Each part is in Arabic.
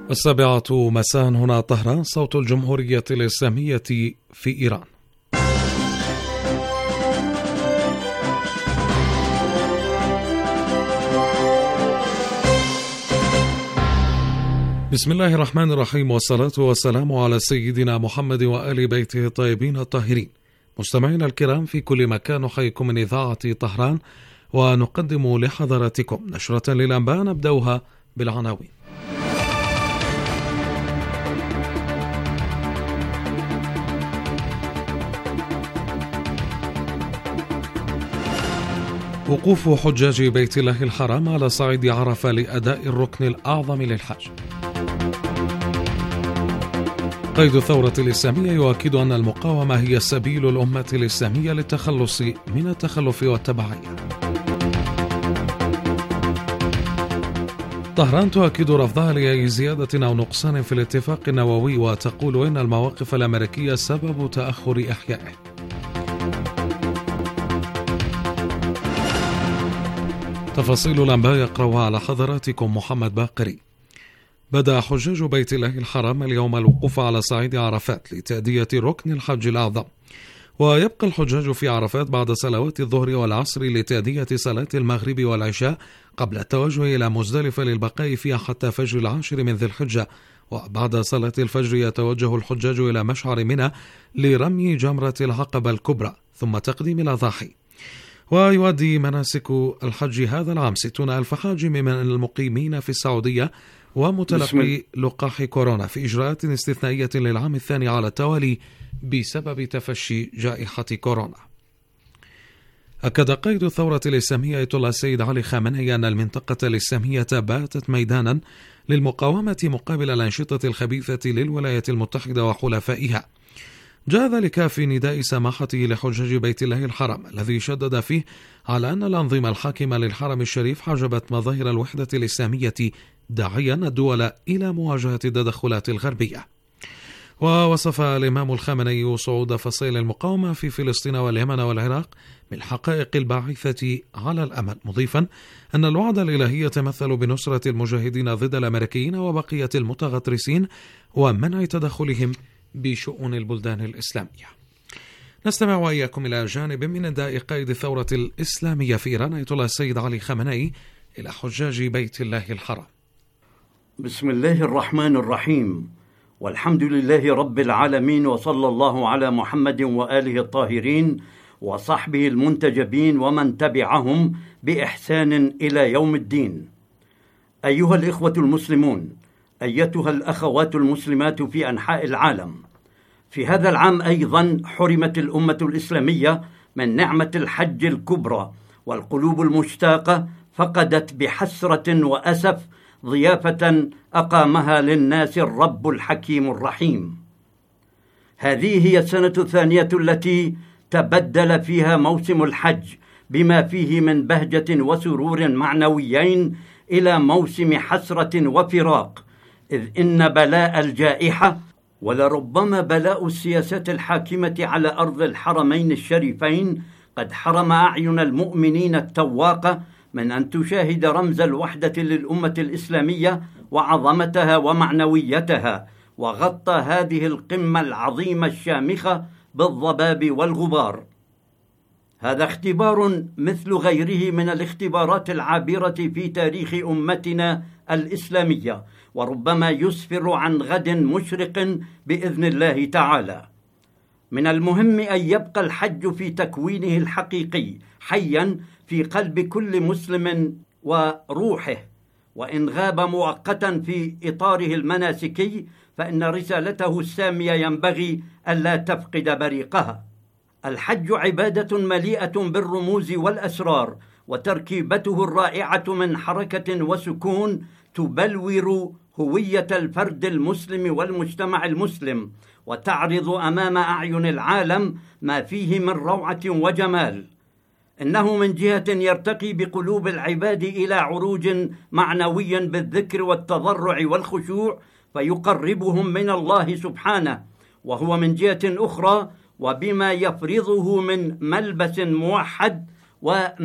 السابعة مساء هنا طهران، صوت الجمهورية الإسلامية في إيران. بسم الله الرحمن الرحيم، والصلاة والسلام على سيدنا محمد وآل بيته الطيبين الطاهرين. مستمعينا الكرام في كل مكان، نحييكم من إذاعة طهران ونقدم لحضراتكم نشرة للأنباء نبدأها بالعناوين. وقوف حجاج بيت الله الحرام على صعيد عرفة لأداء الركن الأعظم للحج. قيد الثورة الإسلامية يؤكد أن المقاومة هي سبيل الأمة الإسلامية للتخلص من التخلف والتبعية. طهران تؤكد رفضها لأي زيادة أو نقصان في الاتفاق النووي، وتقول إن المواقف الأمريكية سبب تأخر إحيائه. تفاصيل الأنباء يقرأها على حضراتكم محمد باقري. بدأ حجاج بيت الله الحرام اليوم الوقوف على صعيد عرفات لتأدية ركن الحج الأعظم، ويبقى الحجاج في عرفات بعد صلوات الظهر والعصر لتأدية صلاة المغرب والعشاء قبل التوجه إلى مزدلفة للبقاء فيها حتى فجر العاشر من ذي الحجة، وبعد صلاة الفجر يتوجه الحجاج إلى مشعر منى لرمي جمرة العقبة الكبرى ثم تقديم الأضاحي. ويؤدي مناسك الحج هذا العام 60,000 حاج من المقيمين في السعودية ومتلقي لقاح كورونا في إجراءات استثنائية للعام الثاني على التوالي بسبب تفشي جائحة كورونا. أكد قائد الثورة الإسلامية آية الله السيد علي خامنئي أن المنطقة الإسلامية باتت ميدانا للمقاومة مقابل الأنشطة الخبيثة للولايات المتحدة وحلفائها. جاء ذلك في نداء سماحته لحجاج بيت الله الحرام الذي شدد فيه على أن الأنظمة الحاكمة للحرم الشريف حجبت مظاهر الوحدة الإسلامية، داعيا الدول إلى مواجهة التدخلات الغربية. ووصف الإمام الخامنئي صعود فصيل المقاومة في فلسطين واليمن والعراق بالحقائق الباعثة على الأمل، مضيفا أن الوعد الإلهي يتمثل بنصرة المجاهدين ضد الأمريكيين وبقية المتغطرسين ومنع تدخلهم بشؤون البلدان الإسلامية. نستمع وإياكم إلى جانب من نداء قائد الثورة الإسلامية في إيران آية الله السيد علي خامنئي إلى حجاج بيت الله الحرام. بسم الله الرحمن الرحيم، والحمد لله رب العالمين، وصلى الله على محمد وآله الطاهرين وصحبه المنتجبين ومن تبعهم بإحسان إلى يوم الدين. أيها الإخوة المسلمون، أيتها الأخوات المسلمات في أنحاء العالم، في هذا العام أيضا حرمت الأمة الإسلامية من نعمة الحج الكبرى، والقلوب المشتاقة فقدت بحسرة وأسف ضيافة أقامها للناس الرب الحكيم الرحيم. هذه هي السنة الثانية التي تبدل فيها موسم الحج بما فيه من بهجة وسرور معنويين إلى موسم حسرة وفراق، إذ إن بلاء الجائحة ولربما بلاء السياسات الحاكمة على أرض الحرمين الشريفين قد حرم أعين المؤمنين التواقة من أن تشاهد رمز الوحدة للأمة الإسلامية وعظمتها ومعنويتها، وغطى هذه القمة العظيمة الشامخة بالضباب والغبار. هذا اختبار مثل غيره من الاختبارات العابرة في تاريخ أمتنا الإسلامية، وربما يسفر عن غد مشرق بإذن الله تعالى. من المهم أن يبقى الحج في تكوينه الحقيقي حيا في قلب كل مسلم وروحه، وإن غاب مؤقتا في إطاره المناسكي فإن رسالته السامية ينبغي ألا تفقد بريقها. الحج عبادة مليئة بالرموز والأسرار، وتركيبته الرائعة من حركة وسكون تبلور هوية الفرد المسلم والمجتمع المسلم، وتعرض أمام أعين العالم ما فيه من روعة وجمال. إنه من جهة يرتقي بقلوب العباد إلى عروج معنوي بالذكر والتضرع والخشوع فيقربهم من الله سبحانه، وهو من جهة أخرى وبما يفرضه من ملبس موحد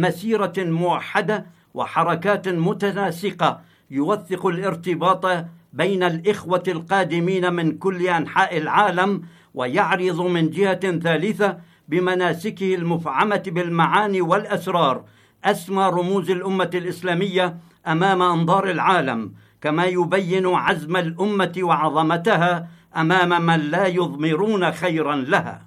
ومسيرة موحدة وحركات متناسقة يوثق الارتباط بين الإخوة القادمين من كل أنحاء العالم، ويعرض من جهة ثالثة بمناسكه المفعمة بالمعاني والأسرار أسمى رموز الأمة الإسلامية أمام أنظار العالم، كما يبين عزم الأمة وعظمتها أمام من لا يضمرون خيرا لها.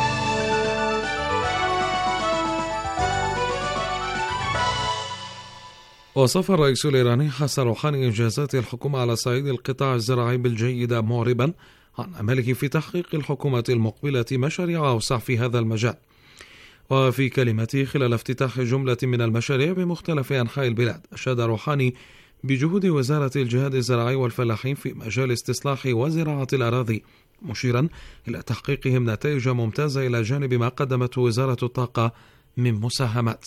وصف الرئيس الإيراني حسن روحاني إنجازات الحكومة على صعيد القطاع الزراعي بالجيدة، معربا عن أمله في تحقيق الحكومة المقبلة مشاريع أوسع في هذا المجال. وفي كلمته خلال افتتاح جملة من المشاريع بمختلف أنحاء البلاد، أشاد روحاني بجهود وزارة الجهاد الزراعي والفلاحين في مجال استصلاح وزراعة الأراضي، مشيرا إلى تحقيقهم نتائج ممتازة إلى جانب ما قدمته وزارة الطاقة من مساهمات.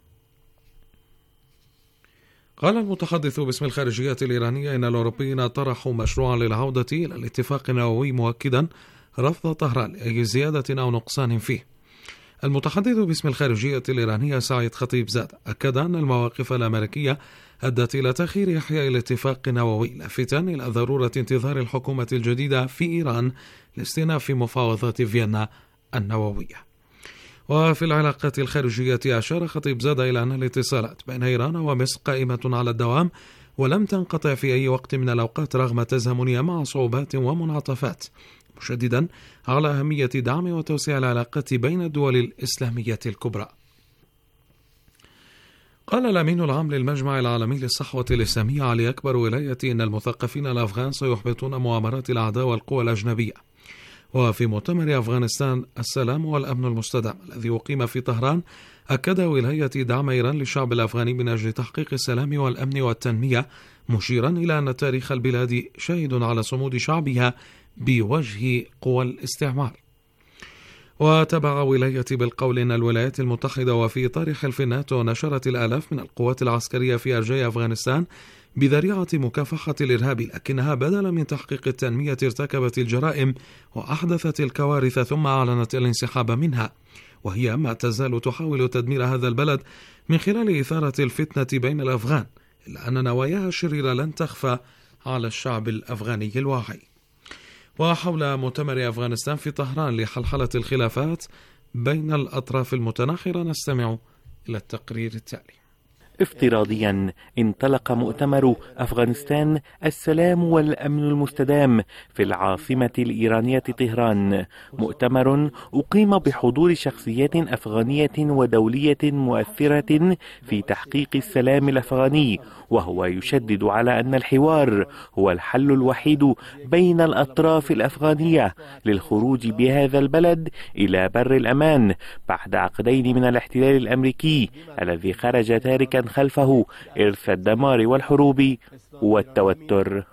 قال المتحدث باسم الخارجية الإيرانية إن الأوروبيين طرحوا مشروعا للعودة إلى الاتفاق النووي، مؤكدا رفض طهران لأي زيادة أو نقصان فيه. المتحدث باسم الخارجية الإيرانية سعيد خطيبزاد أكد أن المواقف الأمريكية أدت إلى تأخير إحياء الاتفاق النووي، لافتا إلى ضرورة انتظار الحكومة الجديدة في إيران لاستئناف مفاوضات فيينا النووية. وفي العلاقات الخارجية أشار خطيبزاد إلى أن الاتصالات بين إيران ومصر قائمة على الدوام ولم تنقطع في أي وقت من الأوقات رغم تزامنها مع صعوبات ومنعطفات، مشددا على أهمية دعم وتوسيع العلاقات بين الدول الإسلامية الكبرى. قال الأمين العام للمجمع العالمي للصحوة الإسلامية علي أكبر ولاية إن المثقفين الأفغان سيحبطون مؤامرات الأعداء والقوى الأجنبية. وفي مؤتمر أفغانستان السلام والأمن المستدام الذي أقيم في طهران، أكد ولاية دعم إيران للشعب الأفغاني من أجل تحقيق السلام والأمن والتنمية، مشيرا إلى أن تاريخ البلاد شاهد على صمود شعبها بوجه قوى الاستعمار. وتبع ولاية بالقول إن الولايات المتحدة وفي إطار حلف الناتو نشرت الآلاف من القوات العسكرية في أرجاء أفغانستان بذريعة مكافحة الإرهاب، لكنها بدلا من تحقيق التنمية ارتكبت الجرائم وأحدثت الكوارث ثم أعلنت الانسحاب منها، وهي ما تزال تحاول تدمير هذا البلد من خلال إثارة الفتنة بين الأفغان، إلا أن نواياها الشريرة لن تخفى على الشعب الأفغاني الواعي. وحول مؤتمر أفغانستان في طهران لحلحلة الخلافات بين الأطراف المتناحرة نستمع إلى التقرير التالي. افتراضيا انطلق مؤتمر أفغانستان السلام والأمن المستدام في العاصمة الإيرانية طهران، مؤتمر أقيم بحضور شخصيات أفغانية ودولية مؤثرة في تحقيق السلام الأفغاني، وهو يشدد على أن الحوار هو الحل الوحيد بين الأطراف الأفغانية للخروج بهذا البلد إلى بر الأمان بعد عقدين من الاحتلال الأمريكي الذي خرج تاركا خلفه إرث الدمار والحروب والتوتر.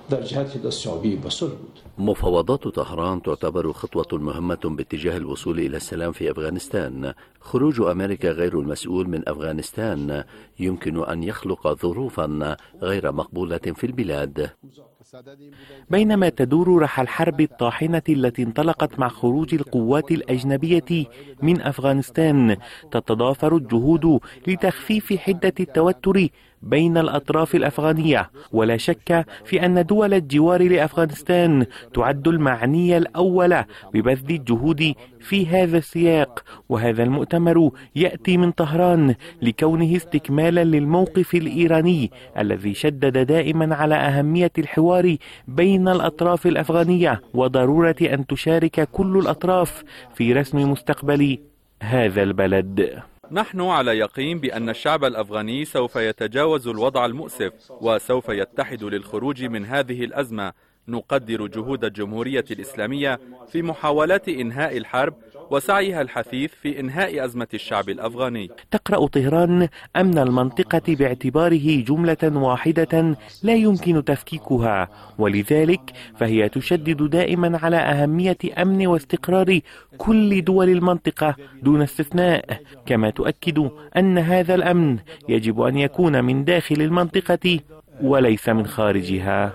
مفاوضات طهران تعتبر خطوة مهمة باتجاه الوصول إلى السلام في أفغانستان. خروج أمريكا غير المسؤول من أفغانستان يمكن أن يخلق ظروفا غير مقبولة في البلاد. بينما تدور رحى الحرب الطاحنة التي انطلقت مع خروج القوات الأجنبية من أفغانستان، تتضافر الجهود لتخفيف حدة التوتر بين الأطراف الأفغانية، ولا شك في أن دول الجوار لأفغانستان تعد المعني الأول ببذل الجهود في هذا السياق. وهذا المؤتمر يأتي من طهران لكونه استكمالا للموقف الإيراني الذي شدد دائما على أهمية الحوار بين الأطراف الأفغانية وضرورة أن تشارك كل الأطراف في رسم مستقبل هذا البلد. نحن على يقين بأن الشعب الأفغاني سوف يتجاوز الوضع المؤسف وسوف يتحد للخروج من هذه الأزمة. نقدر جهود الجمهورية الإسلامية في محاولات إنهاء الحرب وسعيها الحثيث في إنهاء أزمة الشعب الأفغاني. تقرأ طهران أمن المنطقة باعتباره جملة واحدة لا يمكن تفكيكها، ولذلك فهي تشدد دائما على أهمية أمن واستقرار كل دول المنطقة دون استثناء، كما تؤكد أن هذا الأمن يجب أن يكون من داخل المنطقة وليس من خارجها.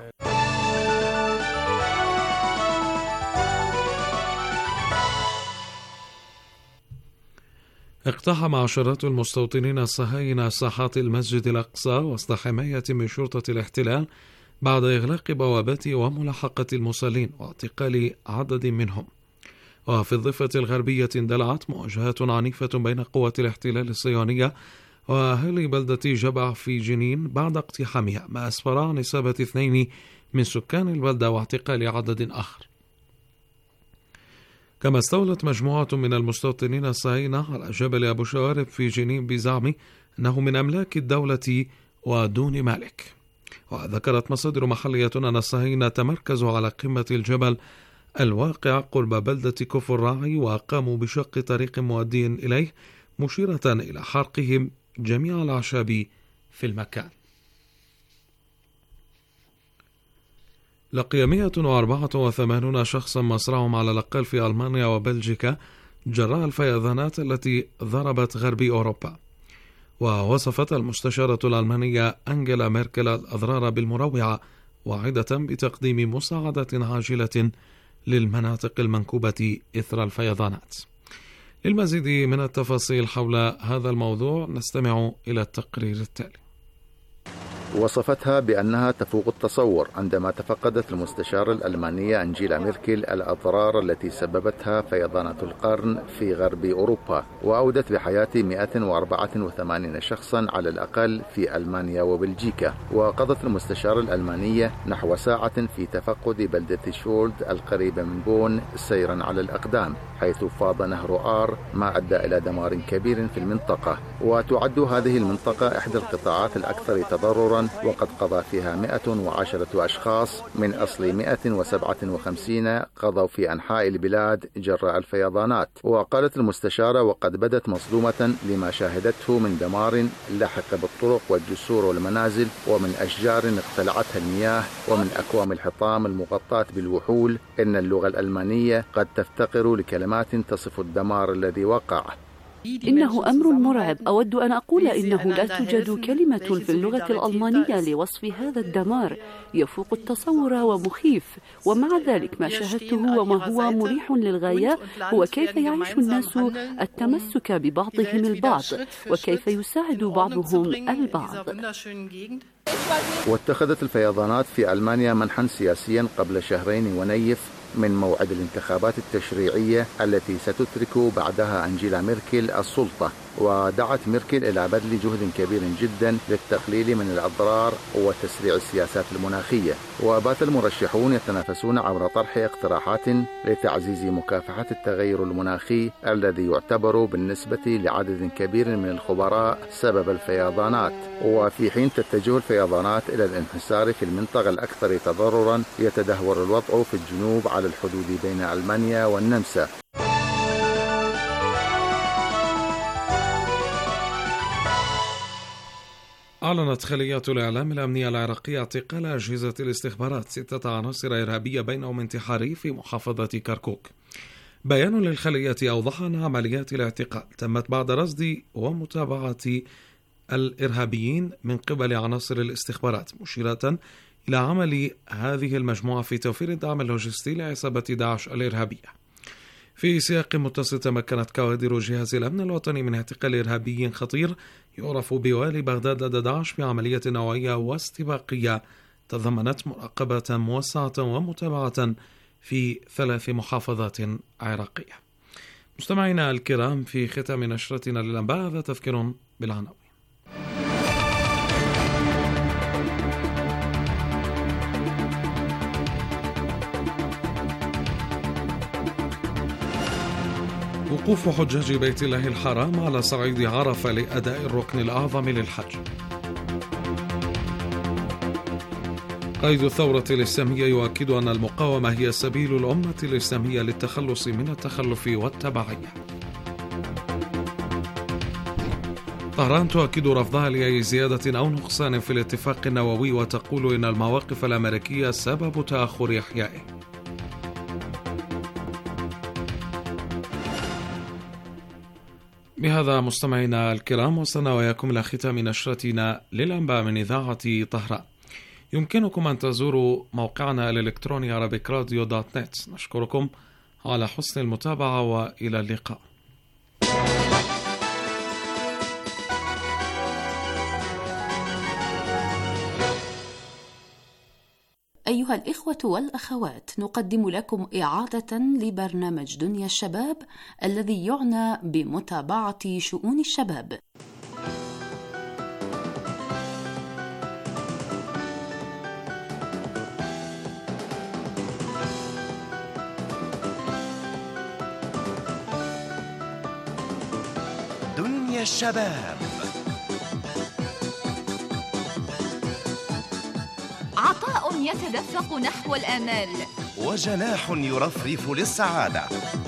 اقتحم عشرات المستوطنين الصهاينة ساحات المسجد الأقصى وسط حماية من شرطة الاحتلال بعد إغلاق بوابات وملاحقة المصلين واعتقال عدد منهم. وفي الضفة الغربية اندلعت مواجهات عنيفة بين قوات الاحتلال الصهيونية وأهالي بلدة جبع في جنين بعد اقتحامها، ما أسفر عن إصابة 2 من سكان البلدة واعتقال عدد آخر. كما استولت مجموعة من المستوطنين الصهاينة على جبل أبو شوارب في جنين بزعم أنه من أملاك الدولة ودون مالك. وذكرت مصادر محلية أن الصهاينة تمركزوا على قمة الجبل الواقع قرب بلدة كفر راعي وقاموا بشق طريق مؤدي إليه، مشيرة إلى حرقهم جميع الأعشاب في المكان. لقي 184 شخصا مصرعهم على الأقل في ألمانيا وبلجيكا جراء الفيضانات التي ضربت غرب أوروبا. ووصفت المستشارة الألمانية أنجيلا ميركل الأضرار بالمروعة، واعدة بتقديم مساعدة عاجلة للمناطق المنكوبة إثر الفيضانات. للمزيد من التفاصيل حول هذا الموضوع نستمع إلى التقرير التالي. وصفتها بأنها تفوق التصور عندما تفقدت المستشارة الألمانية أنجيلا ميركل الأضرار التي سببتها فيضانات القرن في غرب أوروبا، وأودت بحياة 184 شخصا على الأقل في ألمانيا وبلجيكا. وقضت المستشارة الألمانية نحو ساعة في تفقد بلدة شولد القريبة من بون سيرا على الأقدام، حيث فاض نهر آر ما أدى إلى دمار كبير في المنطقة. وتعد هذه المنطقة إحدى القطاعات الأكثر تضررا، وقد قضى فيها 110 أشخاص من أصل 157 قضوا في أنحاء البلاد جراء الفيضانات. وقالت المستشارة: وقد بدت مصدومة لما شاهدته من دمار لحق بالطرق والجسور والمنازل، ومن أشجار اقتلعتها المياه، ومن أكوام الحطام المغطاة بالوحول. إن اللغة الألمانية قد تفتقر لكلمات تصف الدمار الذي وقع. إنه أمر مرعب. أود أن أقول إنه لا توجد كلمة في اللغة الألمانية لوصف هذا الدمار، يفوق التصور ومخيف. ومع ذلك ما شاهدته وما هو مريح للغاية هو كيف يعيش الناس التمسك ببعضهم البعض، وكيف يساعد بعضهم البعض. واتخذت الفيضانات في ألمانيا منحا سياسيا قبل 2 ونيف من موعد الانتخابات التشريعية التي ستترك بعدها أنجيلا ميركل السلطة. ودعت ميركل إلى بذل جهد كبير جدا للتقليل من الأضرار وتسريع السياسات المناخية. وبات المرشحون يتنافسون عبر طرح اقتراحات لتعزيز مكافحة التغير المناخي الذي يعتبر بالنسبة لعدد كبير من الخبراء سبب الفيضانات. وفي حين تتجه الفيضانات إلى الانحسار في المنطقة الأكثر تضررا، يتدهور الوضع في الجنوب على الحدود بين ألمانيا والنمسا. أعلنت خلية الإعلام الأمنية العراقية اعتقال أجهزة الاستخبارات 6 عناصر إرهابية بينهم انتحاري في محافظة كركوك. بيان للخلية أوضح أن عمليات الاعتقال تمت بعد رصد ومتابعة الإرهابيين من قبل عناصر الاستخبارات، مشيرة إلى عمل هذه المجموعة في توفير الدعم اللوجستي لعصابة داعش الإرهابية. في سياق متصل، تمكنت كوادر جهاز الأمن الوطني من اعتقال إرهابي خطير يعرف بوالي بغداد لدى داعش بعملية نوعية واستباقية تضمنت مراقبة موسعة ومتابعة في 3 محافظات عراقية. مستمعينا الكرام، في ختام نشرتنا للأنباء هذا تذكير بالعناوين. وقوف حجاج بيت الله الحرام على صعيد عرفة لأداء الركن الأعظم للحج. قائد الثورة الإسلامية يؤكد أن المقاومة هي سبيل الأمة الإسلامية للتخلص من التخلف والتبعية. طهران تؤكد رفضها لأي زيادة أو نقصان في الاتفاق النووي، وتقول إن المواقف الأمريكية سبب تأخر إحيائه. بهذا مستمعينا الكرام وصلنا وياكم إلى ختام نشرتنا للأنباء من إذاعة طهران. يمكنكم أن تزوروا موقعنا الإلكتروني arabicradio.net. نشكركم على حسن المتابعة وإلى اللقاء. أيها الإخوة والأخوات، نقدم لكم إعادة لبرنامج دنيا الشباب الذي يعنى بمتابعة شؤون الشباب. دنيا الشباب، عطاء يتدفق نحو الآمال، وجناح يرفرف للسعادة.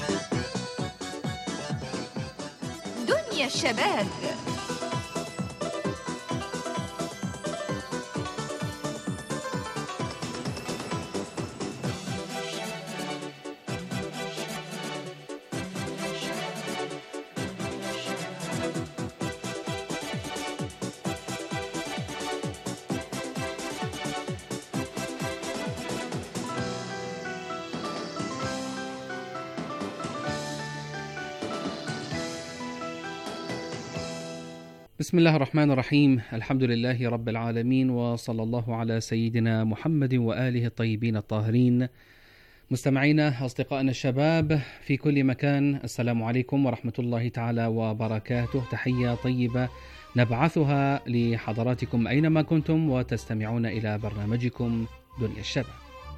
دنيا الشباب. بسم الله الرحمن الرحيم. الحمد لله رب العالمين، وصلى الله على سيدنا محمد وآله الطيبين الطاهرين. مستمعينا أصدقائنا الشباب في كل مكان، السلام عليكم ورحمة الله تعالى وبركاته. تحية طيبة نبعثها لحضراتكم أينما كنتم وتستمعون إلى برنامجكم دنيا الشباب.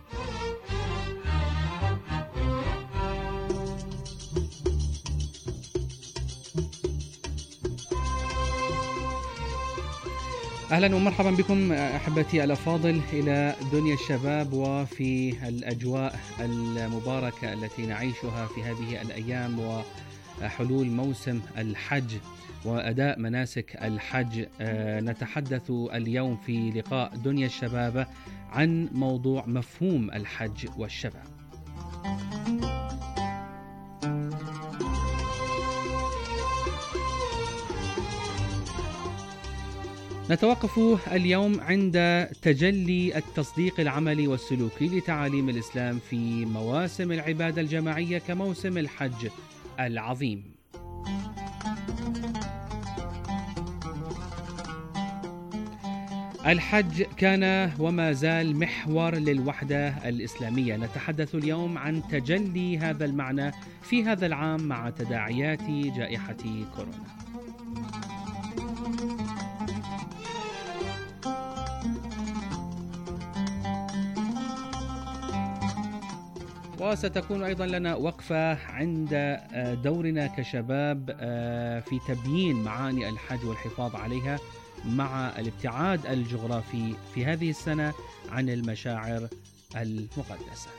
أهلا ومرحبا بكم أحبتي الأفاضل إلى دنيا الشباب، وفي الأجواء المباركة التي نعيشها في هذه الأيام وحلول موسم الحج وأداء مناسك الحج. نتحدث اليوم في لقاء دنيا الشباب عن موضوع مفهوم الحج والشباب. نتوقف اليوم عند تجلي التصديق العملي والسلوكي لتعاليم الإسلام في مواسم العبادة الجماعية كموسم الحج العظيم. الحج كان وما زال محور للوحدة الإسلامية. نتحدث اليوم عن تجلي هذا المعنى في هذا العام مع تداعيات جائحة كورونا. وستكون أيضا لنا وقفة عند دورنا كشباب في تبيين معاني الحج والحفاظ عليها مع الابتعاد الجغرافي في هذه السنة عن المشاعر المقدسة.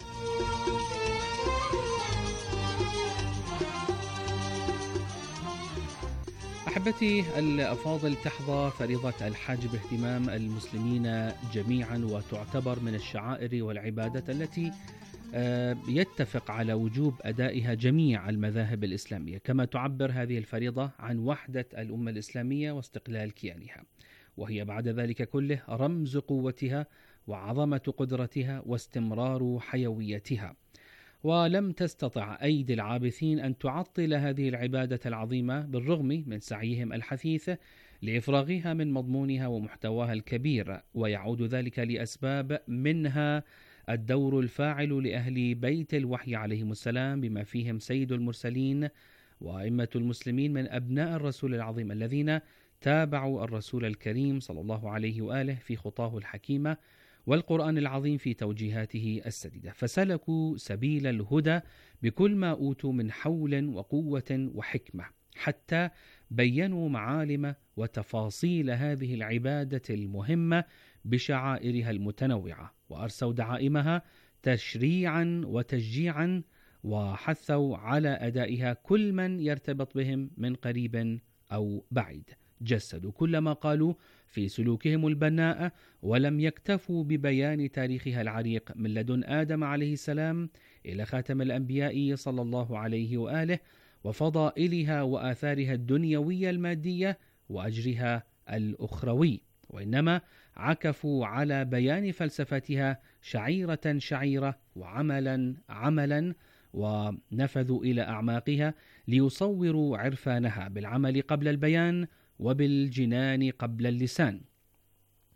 أحبتي الأفاضل، تحظى فريضة الحج باهتمام المسلمين جميعا، وتعتبر من الشعائر والعبادة التي يتفق على وجوب أدائها جميع المذاهب الإسلامية، كما تعبر هذه الفريضة عن وحدة الأمة الإسلامية واستقلال كيانها، وهي بعد ذلك كله رمز قوتها وعظمة قدرتها واستمرار حيويتها. ولم تستطع أيدي العابثين أن تعطل هذه العبادة العظيمة بالرغم من سعيهم الحثيث لإفراغها من مضمونها ومحتواها الكبير، ويعود ذلك لأسباب منها الدور الفاعل لأهل بيت الوحي عليهم السلام بما فيهم سيد المرسلين وأئمة المسلمين من أبناء الرسول العظيم الذين تابعوا الرسول الكريم صلى الله عليه وآله في خطاه الحكيمة والقرآن العظيم في توجيهاته السديدة، فسلكوا سبيل الهدى بكل ما أوتوا من حول وقوة وحكمة، حتى بينوا معالم وتفاصيل هذه العبادة المهمة بشعائرها المتنوعة، وأرسوا دعائمها تشريعا وتشجيعا، وحثوا على أدائها كل من يرتبط بهم من قريب أو بعيد. جسدوا كل ما قالوا في سلوكهم البناء، ولم يكتفوا ببيان تاريخها العريق من لدن آدم عليه السلام إلى خاتم الأنبياء صلى الله عليه وآله، وفضائلها وآثارها الدنيوية المادية وأجرها الأخروي، وإنما عكفوا على بيان فلسفتها شعيرة شعيرة وعملا عملا، ونفذوا إلى أعماقها ليصوروا عرفانها بالعمل قبل البيان وبالجنان قبل اللسان.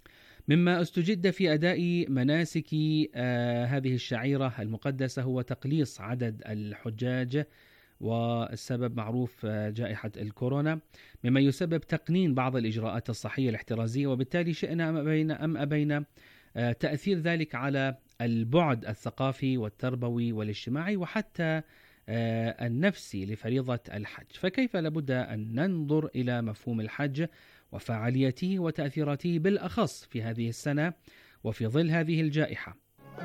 مما استجد في أداء مناسك هذه الشعيرة المقدسة هو تقليص عدد الحجاج، والسبب معروف جائحة الكورونا، مما يسبب تقنين بعض الإجراءات الصحية الاحترازية، وبالتالي شئنا أم أبينا تأثير ذلك على البعد الثقافي والتربوي والاجتماعي وحتى النفسي لفريضة الحج. فكيف لابد أن ننظر إلى مفهوم الحج وفعاليته وتأثيراته بالأخص في هذه السنة وفي ظل هذه الجائحة؟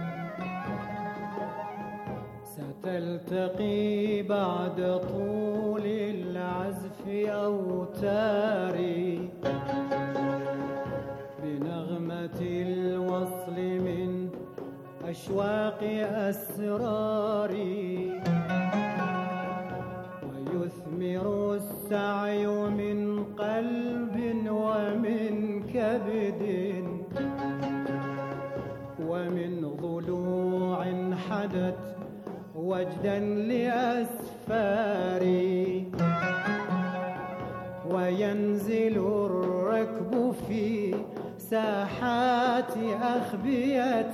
ستلتقي بعد طول العزف أوتاري بنغمة الوصل من أشواق أسراري، ويثمر السعي من قلب ومن كبد ومن ضلوع حدت وجدا لأسفاري، وينزل الركب في ساحات أخبية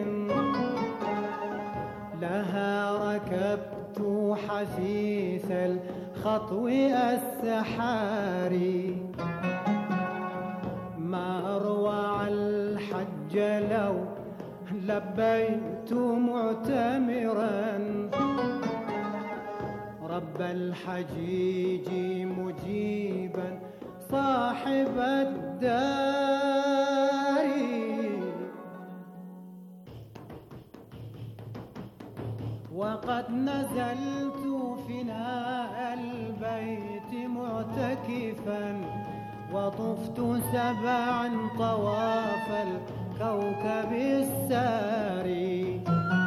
لها ركبت حثيث الخطو السحاري، ما أروع الحج لو لبيت معتمرا رب الحجيج مجيبا صاحب الدار، وقد نزلت فناء البيت معتكفا وطفت 7 طواف الكوكب الساري،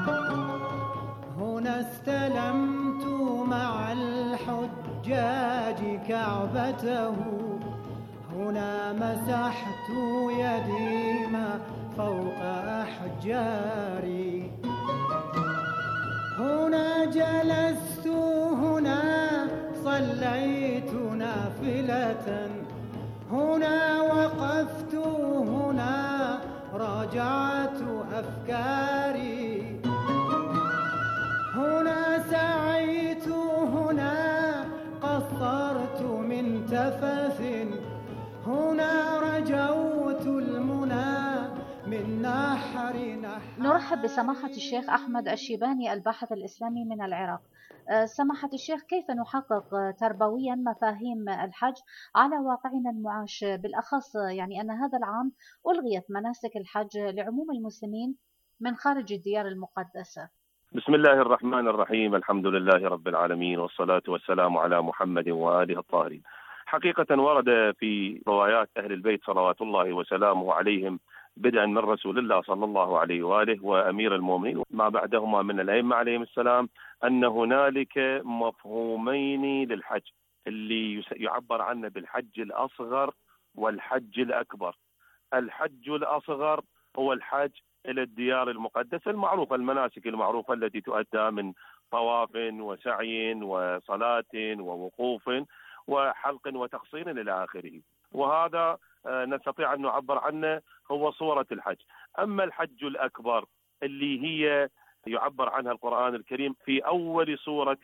هنا استلمت مع الحجاج كعبته، هنا مسحت يدي ما فوق أحجاري، هنا جلست هنا صليت نافلة، هنا وقفت هنا راجعت أفكاري، هنا سعيت هنا قصرت من تفث، هنا رجوت المنى من نحر. نرحب بسماحة الشيخ أحمد الشيباني الباحث الإسلامي من العراق. سماحة الشيخ، كيف نحقق تربويا مفاهيم الحج على واقعنا المعاش، بالأخص يعني أن هذا العام ألغيت مناسك الحج لعموم المسلمين من خارج الديار المقدسة؟ بسم الله الرحمن الرحيم، الحمد لله رب العالمين، والصلاة والسلام على محمد وآله الطاهرين. حقيقة ورد في روايات أهل البيت صلوات الله وسلامه عليهم بدءا من رسول الله صلى الله عليه وآله وأمير المؤمنين ما بعدهما من الأئمة عليهم السلام أن هنالك مفهومين للحج اللي يعبر عنه بالحج الأصغر والحج الأكبر. الحج الأصغر هو الحج إلى الديار المقدسة المعروفة، المناسك المعروفة التي تؤدى من طواف وسعي وصلاة ووقوف وحلق وتقصير إلى آخره، وهذا نستطيع أن نعبر عنه هو صورة الحج. أما الحج الأكبر اللي هي يعبر عنها القرآن الكريم في أول سورة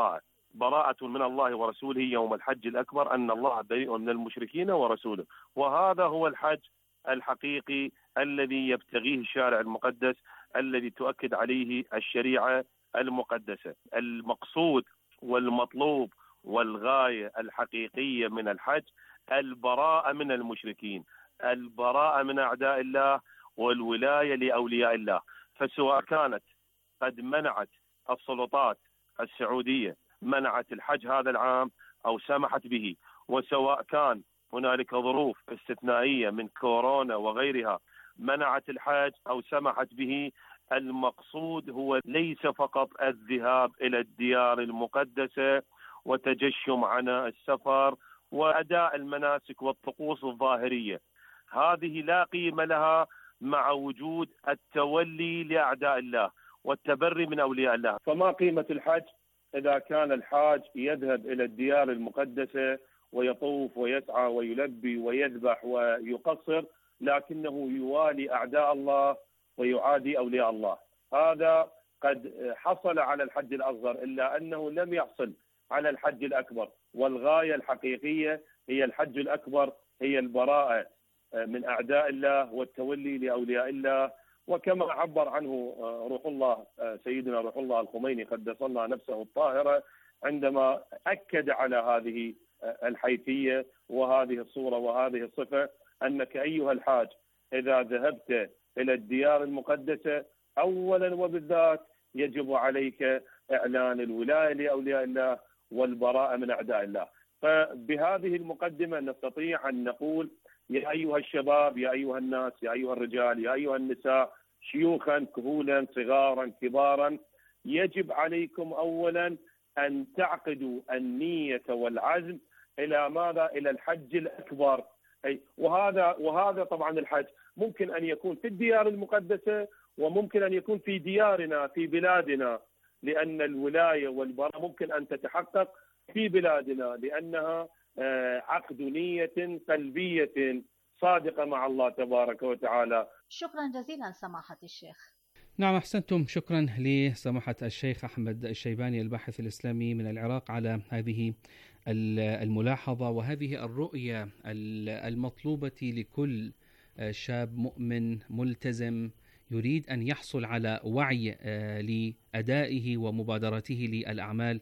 براءة من الله ورسوله يوم الحج الأكبر أن الله بريء من المشركين ورسوله، وهذا هو الحج الحقيقي الذي يبتغيه الشارع المقدس الذي تؤكد عليه الشريعة المقدسة. المقصود والمطلوب والغاية الحقيقية من الحج البراءة من المشركين، البراءة من أعداء الله، والولاية لأولياء الله. فسواء كانت قد منعت السلطات السعودية منعت الحج هذا العام أو سمحت به، وسواء كان هنالك ظروف استثنائية من كورونا وغيرها منعت الحج أو سمحت به، المقصود هو ليس فقط الذهاب إلى الديار المقدسة وتجشم عن السفر وأداء المناسك والطقوس الظاهرية، هذه لا قيمة لها مع وجود التولي لأعداء الله والتبري من أولياء الله. فما قيمة الحج إذا كان الحاج يذهب إلى الديار المقدسة ويطوف ويسعى ويلبي ويذبح ويقصر لكنه يوالي أعداء الله ويعادي أولياء الله. هذا قد حصل على الحج الأصغر، إلا أنه لم يحصل على الحج الأكبر، والغاية الحقيقية هي الحج الأكبر، هي البراءة من أعداء الله والتولي لأولياء الله. وكما عبر عنه روح الله سيدنا روح الله الخميني قدس الله نفسه الطاهرة عندما أكد على هذه الحيثية وهذه الصورة وهذه الصفة، أنك أيها الحاج إذا ذهبت إلى الديار المقدسة أولا وبالذات يجب عليك إعلان الولاية لأولياء الله والبراءة من أعداء الله. فبهذه المقدمة نستطيع أن نقول يا أيها الشباب، يا أيها الناس، يا أيها الرجال، يا أيها النساء، شيوخا كهولا صغارا كبارا، يجب عليكم أولا أن تعقدوا النية والعزم إلى ماذا؟ إلى الحج الأكبر. وهذا طبعا الحج ممكن أن يكون في الديار المقدسة، وممكن أن يكون في ديارنا في بلادنا، لأن الولاية والبراءة ممكن أن تتحقق في بلادنا لأنها عقد نية قلبية صادقة مع الله تبارك وتعالى. شكرا جزيلا سماحة الشيخ. نعم، أحسنتم. شكرا لسماحة الشيخ أحمد الشيباني الباحث الإسلامي من العراق على هذه الملاحظة وهذه الرؤية المطلوبة لكل شاب مؤمن ملتزم يريد أن يحصل على وعي لأدائه ومبادرته للأعمال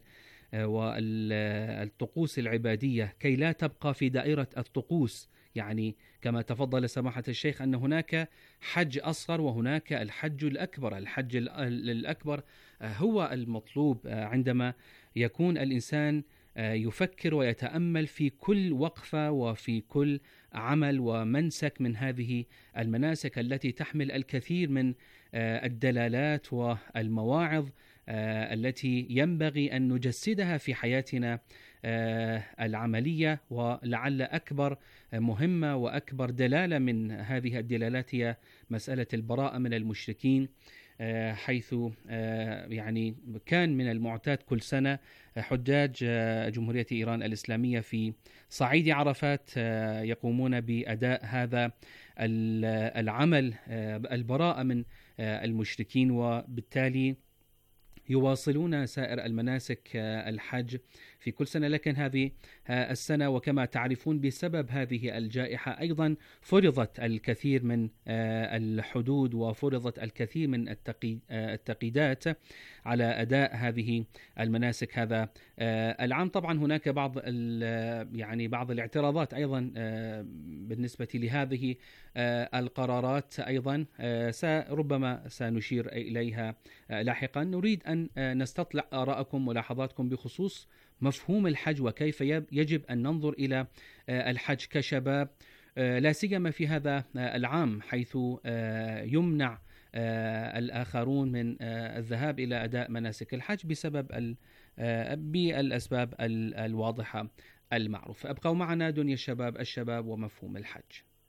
والطقوس العبادية كي لا تبقى في دائرة الطقوس. يعني كما تفضل سماحة الشيخ أن هناك حج أصغر وهناك الحج الأكبر. الحج الأكبر هو المطلوب عندما يكون الإنسان يفكر ويتأمل في كل وقفة وفي كل عمل ومنسك من هذه المناسك التي تحمل الكثير من الدلالات والمواعظ التي ينبغي أن نجسدها في حياتنا العملية. ولعل أكبر مهمة وأكبر دلالة من هذه الدلالات هي مسألة البراءة من المشركين، حيث يعني كان من المعتاد كل سنة حجاج جمهورية إيران الإسلامية في صعيد عرفات يقومون بأداء هذا العمل البراءة من المشركين، وبالتالي يواصلون سائر المناسك الحج في كل سنة. لكن هذه السنة وكما تعرفون بسبب هذه الجائحة أيضا فرضت الكثير من الحدود وفرضت الكثير من التقييدات على أداء هذه المناسك هذا العام. طبعا هناك بعض الاعتراضات أيضا بالنسبة لهذه القرارات أيضا ربما سنشير إليها لاحقا. نريد أن نستطلع آراءكم ملاحظاتكم بخصوص مفهوم الحج وكيف يجب أن ننظر إلى الحج كشباب، لا سيما في هذا العام حيث يمنع الآخرون من الذهاب إلى أداء مناسك الحج بالأسباب الواضحة المعروفة. أبقوا معنا دنيا الشباب ومفهوم الحج.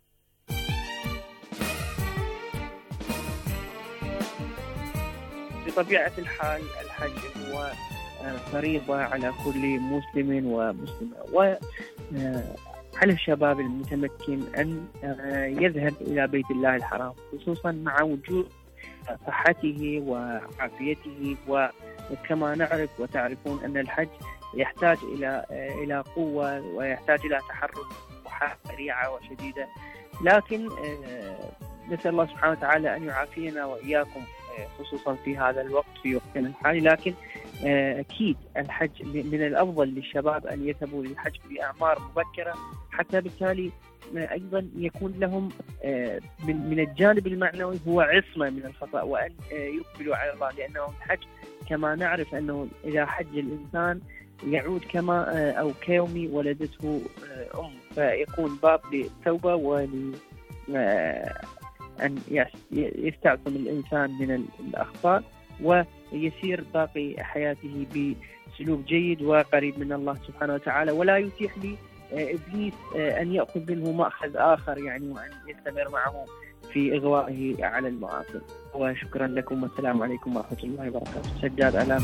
بطبيعة الحال الحج هو فريضة على كل مسلم ومسلمة، وعلى الشباب المتمكن أن يذهب إلى بيت الله الحرام، خصوصا مع وجود صحته وعافيته. وكما نعرف وتعرفون أن الحج يحتاج إلى قوة ويحتاج إلى تحرك سريعة وشديدة، لكن نسأل الله سبحانه وتعالى أن يعافينا وإياكم خصوصا في هذا الوقت في وقتنا الحالي. لكن أكيد الحج من الأفضل للشباب أن يذهبوا للحج بأعمار مبكرة، حتى بالتالي أيضا يكون لهم من الجانب المعنوي هو عصمة من الخطأ، وأن يقبلوا على الله، لأنه الحج كما نعرف أنه إذا حج الإنسان يعود كما أو كيوم ولدته فيكون باب للتوبة أن يستعصم الإنسان من الأخطاء ويسير باقي حياته بسلوك جيد وقريب من الله سبحانه وتعالى، ولا يتيح لإبليس أن يأخذ منه مأخذ آخر وأن يستمر معه في إغوائه على المعاصي. وشكرا لكم والسلام عليكم ورحمة الله وبركاته. سجاد ألام.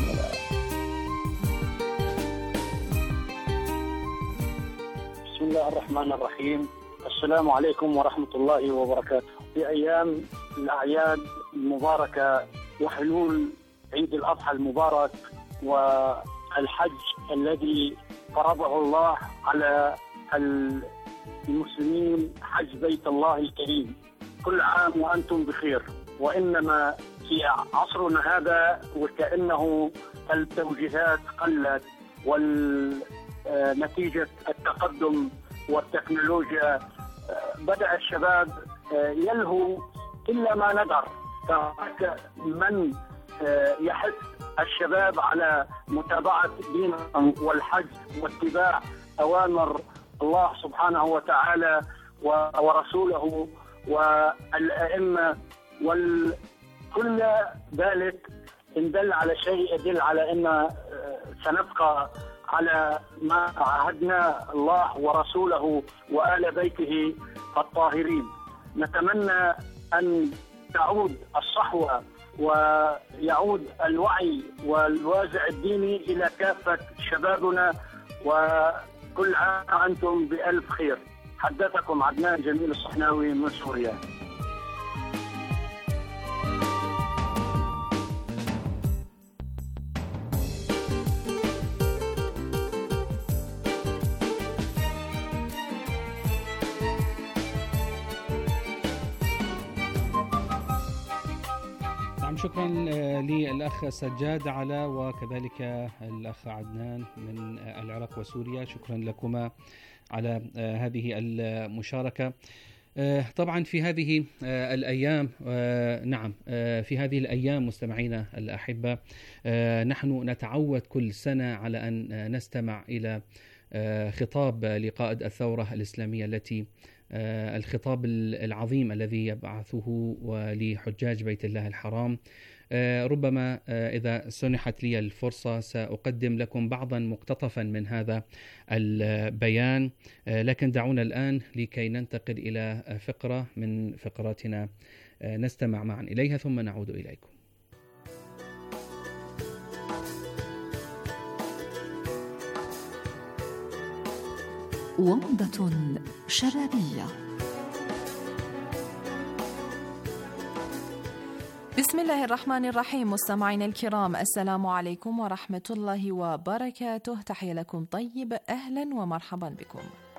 بسم الله الرحمن الرحيم. السلام عليكم ورحمة الله وبركاته. في أيام الأعياد المباركة وحلول عيد الأضحى المبارك والحج الذي فرضه الله على المسلمين، حج بيت الله الكريم، كل عام وأنتم بخير. وإنما في عصرنا هذا وكأنه التوجيهات قلت، ونتيجة التقدم والتكنولوجيا بدأ الشباب يلهو إلا ما ندر. فهناك من يحث الشباب على متابعة دينهم والحج واتباع أوامر الله سبحانه وتعالى ورسوله والأئمة، وكل ذلك إن دل على شيء يدل على أن سنبقى على ما عهدنا الله ورسوله وآل بيته الطاهرين. نتمنى أن تعود الصحوة ويعود الوعي والوازع الديني إلى كافة شبابنا، وكل عام وأنتم بألف خير. حدثكم عدنان جميل الصحناوي من سوريا. شكرا للأخ سجاد على وكذلك الأخ عدنان من العراق وسوريا، شكرا لكما على هذه المشاركة. طبعا في هذه الأيام في هذه الأيام مستمعينا الأحبة، نحن نتعود كل سنة على أن نستمع إلى خطاب لقائد الثورة الإسلامية الخطاب العظيم الذي يبعثه لحجاج بيت الله الحرام. ربما إذا سنحت لي الفرصة سأقدم لكم بعضا مقتطفا من هذا البيان، لكن دعونا الآن لكي ننتقل إلى فقرة من فقراتنا نستمع معا إليها ثم نعود إليكم. ومضة شبابية. بسم الله الرحمن الرحيم. مستمعينا الكرام، السلام عليكم ورحمة الله وبركاته. تحية لكم طيب، أهلا ومرحبا بكم.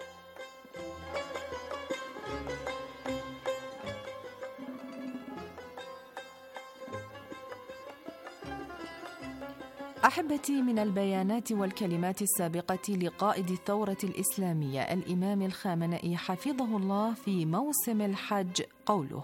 أحبتي، من البيانات والكلمات السابقة لقائد الثورة الإسلامية الإمام الخامنئي حفظه الله في موسم الحج قوله: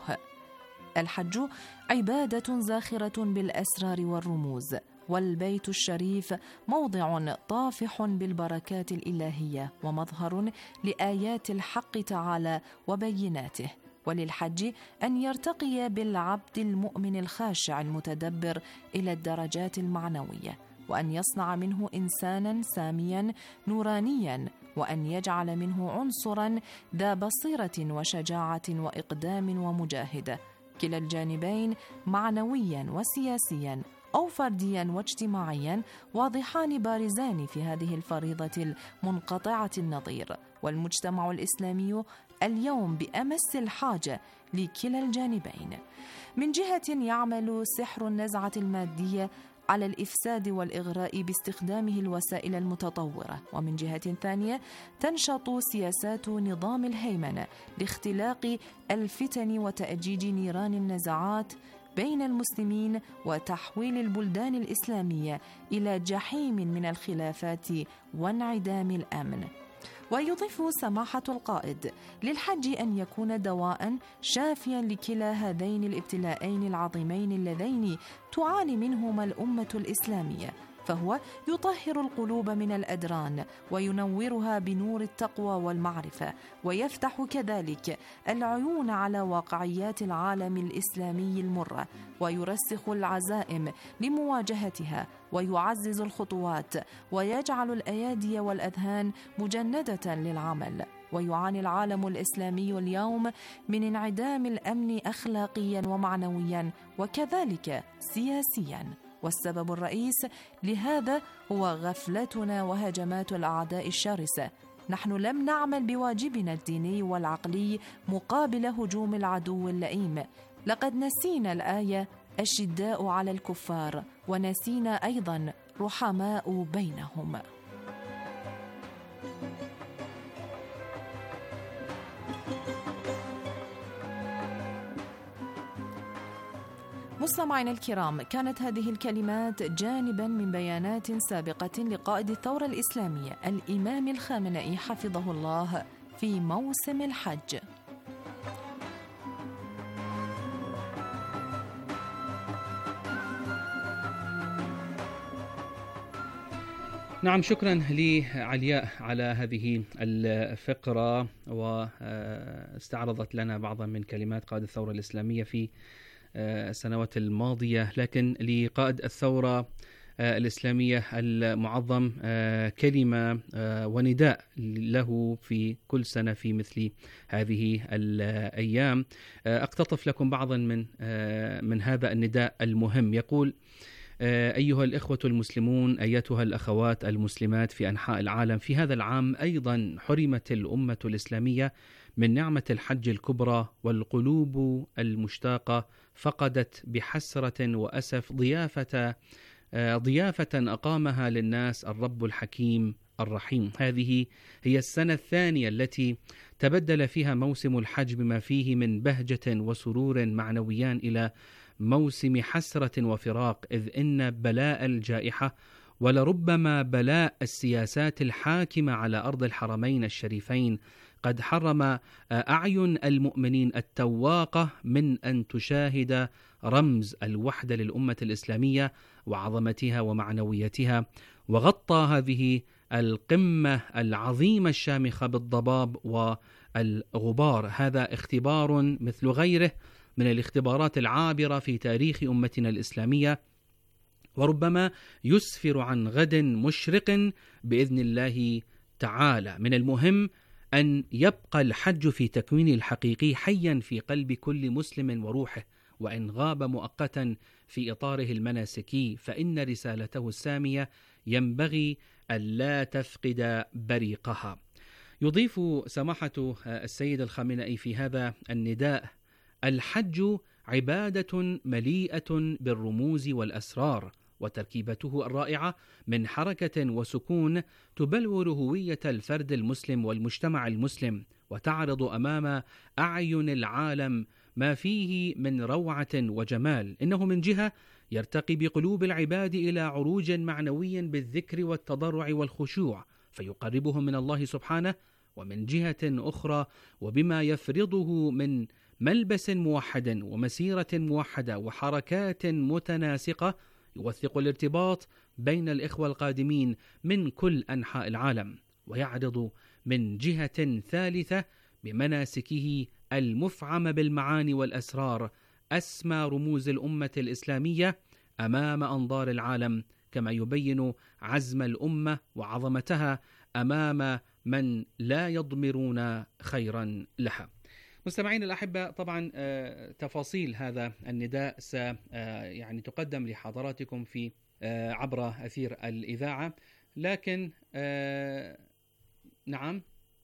الحج عبادة زاخرة بالأسرار والرموز، والبيت الشريف موضع طافح بالبركات الإلهية ومظهر لآيات الحق تعالى وبيناته. وللحج أن يرتقي بالعبد المؤمن الخاشع المتدبر إلى الدرجات المعنوية، وأن يصنع منه إنسانا ساميا نورانيا، وأن يجعل منه عنصرا ذا بصيرة وشجاعة وإقدام ومجاهدة، كلا الجانبين معنويا وسياسيا أو فرديا واجتماعيا واضحان بارزان في هذه الفريضة المنقطعة النظير. والمجتمع الإسلامي اليوم بأمس الحاجة لكلا الجانبين. من جهة يعمل سحر النزعة المادية على الإفساد والإغراء باستخدامه الوسائل المتطورة، ومن جهة ثانية تنشط سياسات نظام الهيمنة لاختلاق الفتن وتأجيج نيران النزاعات بين المسلمين وتحويل البلدان الإسلامية إلى جحيم من الخلافات وانعدام الأمن. ويضيف سماحة القائد للحج أن يكون دواء شافيا لكلا هذين الابتلاءين العظيمين اللذين تعاني منهما الأمة الإسلامية، فهو يطهر القلوب من الأدران وينورها بنور التقوى والمعرفة، ويفتح كذلك العيون على واقعيات العالم الإسلامي المرة، ويرسخ العزائم لمواجهتها، ويعزز الخطوات، ويجعل الأيادي والأذهان مجندة للعمل. ويعاني العالم الإسلامي اليوم من انعدام الأمن أخلاقيا ومعنويا وكذلك سياسيا، والسبب الرئيس لهذا هو غفلتنا وهجمات الأعداء الشرسة نحن لم نعمل بواجبنا الديني والعقلي مقابل هجوم العدو اللئيم. لقد نسينا الآية الشداء على الكفار، ونسينا أيضا رحماء بينهم. مستمعينا الكرام، كانت هذه الكلمات جانبا من بيانات سابقة لقائد الثورة الإسلامية الإمام الخامنئي حفظه الله في موسم الحج. نعم، شكرا لعلياء على هذه الفقرة، واستعرضت لنا بعضا من كلمات قائد الثورة الإسلامية في السنوات الماضية. لكن لقائد الثورة الإسلامية المعظم كلمة ونداء له في كل سنة في مثل هذه الأيام. أقتطف لكم بعضا من هذا النداء المهم. يقول: أيها الإخوة المسلمون، أيتها الأخوات المسلمات في أنحاء العالم، في هذا العام أيضا حرمت الأمة الإسلامية من نعمة الحج الكبرى، والقلوب المشتاقة فقدت بحسرة وأسف ضيافة أقامها للناس الرب الحكيم الرحيم. هذه هي السنة الثانية التي تبدل فيها موسم الحج بما فيه من بهجة وسرور معنويان إلى موسم حسرة وفراق، إذ إن بلاء الجائحة ولربما بلاء السياسات الحاكمة على أرض الحرمين الشريفين قد حرم أعين المؤمنين التواقة من أن تشاهد رمز الوحدة للأمة الإسلامية وعظمتها ومعنويتها، وغطى هذه القمة العظيمة الشامخة بالضباب والغبار. هذا اختبار مثل غيره من الاختبارات العابرة في تاريخ أمتنا الإسلامية، وربما يسفر عن غد مشرق بإذن الله تعالى. من المهم أن يبقى الحج في تكوينه الحقيقي حيا في قلب كل مسلم وروحه، وإن غاب مؤقتا في إطاره المناسكي، فإن رسالته السامية ينبغي ألا تفقد بريقها. يضيف سماحة السيد الخامنئي في هذا النداء: الحج عبادة مليئة بالرموز والأسرار، وتركيبته الرائعة من حركة وسكون تبلور هوية الفرد المسلم والمجتمع المسلم، وتعرض أمام أعين العالم ما فيه من روعة وجمال. إنه من جهة يرتقي بقلوب العباد إلى عروج معنوي بالذكر والتضرع والخشوع فيقربهم من الله سبحانه، ومن جهة أخرى وبما يفرضه من ملبس موحد ومسيرة موحدة وحركات متناسقة يوثق الارتباط بين الإخوة القادمين من كل أنحاء العالم، ويعرض من جهة ثالثة بمناسكه المفعمة بالمعاني والأسرار أسمى رموز الأمة الإسلامية أمام أنظار العالم، كما يبين عزم الأمة وعظمتها أمام من لا يضمرون خيرا لها. مستمعين الأحبة، طبعا تفاصيل هذا النداء يعني تقدم لحضراتكم في عبر أثير الإذاعة، لكن نعم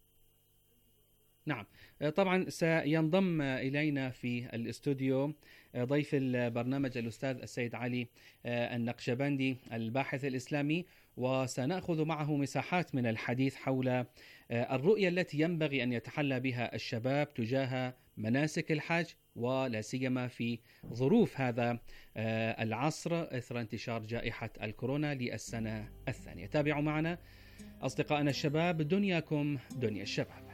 طبعا سينضم إلينا في الاستوديو ضيف البرنامج الأستاذ السيد علي النقشبندي الباحث الإسلامي، وسنأخذ معه مساحات من الحديث حول الرؤية التي ينبغي أن يتحلى بها الشباب تجاه مناسك الحج، ولا سيما في ظروف هذا العصر إثر انتشار جائحة الكورونا للسنة الثانية. تابعوا معنا أصدقائنا الشباب، دنياكم دنيا الشباب.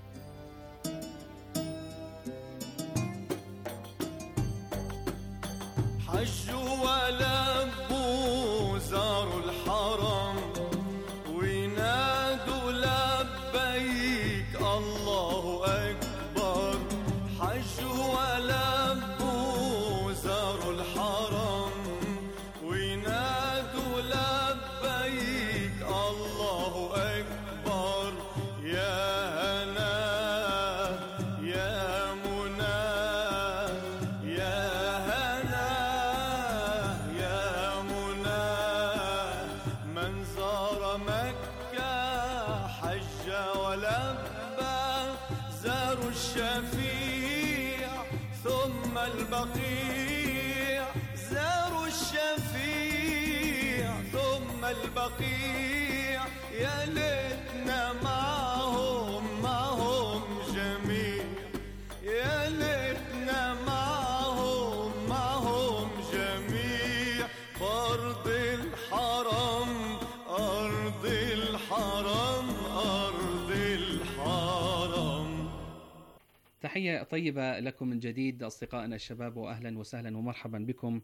حجوا ولبوا زاروا الحرم وينادوا لبيك الله أكبر. حجوا ولبوا زاروا الحرم وينادوا لبيك الله أكبر. يا هنا يا منى يا هنا يا البقيع زاروا الشفيع ثم البقيع يا ليتنا معهم جميع يا ليتنا معهم جميع بأرض الحرم أرض الحرم أرض الحرم. تحية طيبة لكم من جديد أصدقائنا الشباب، وأهلا وسهلا ومرحبا بكم.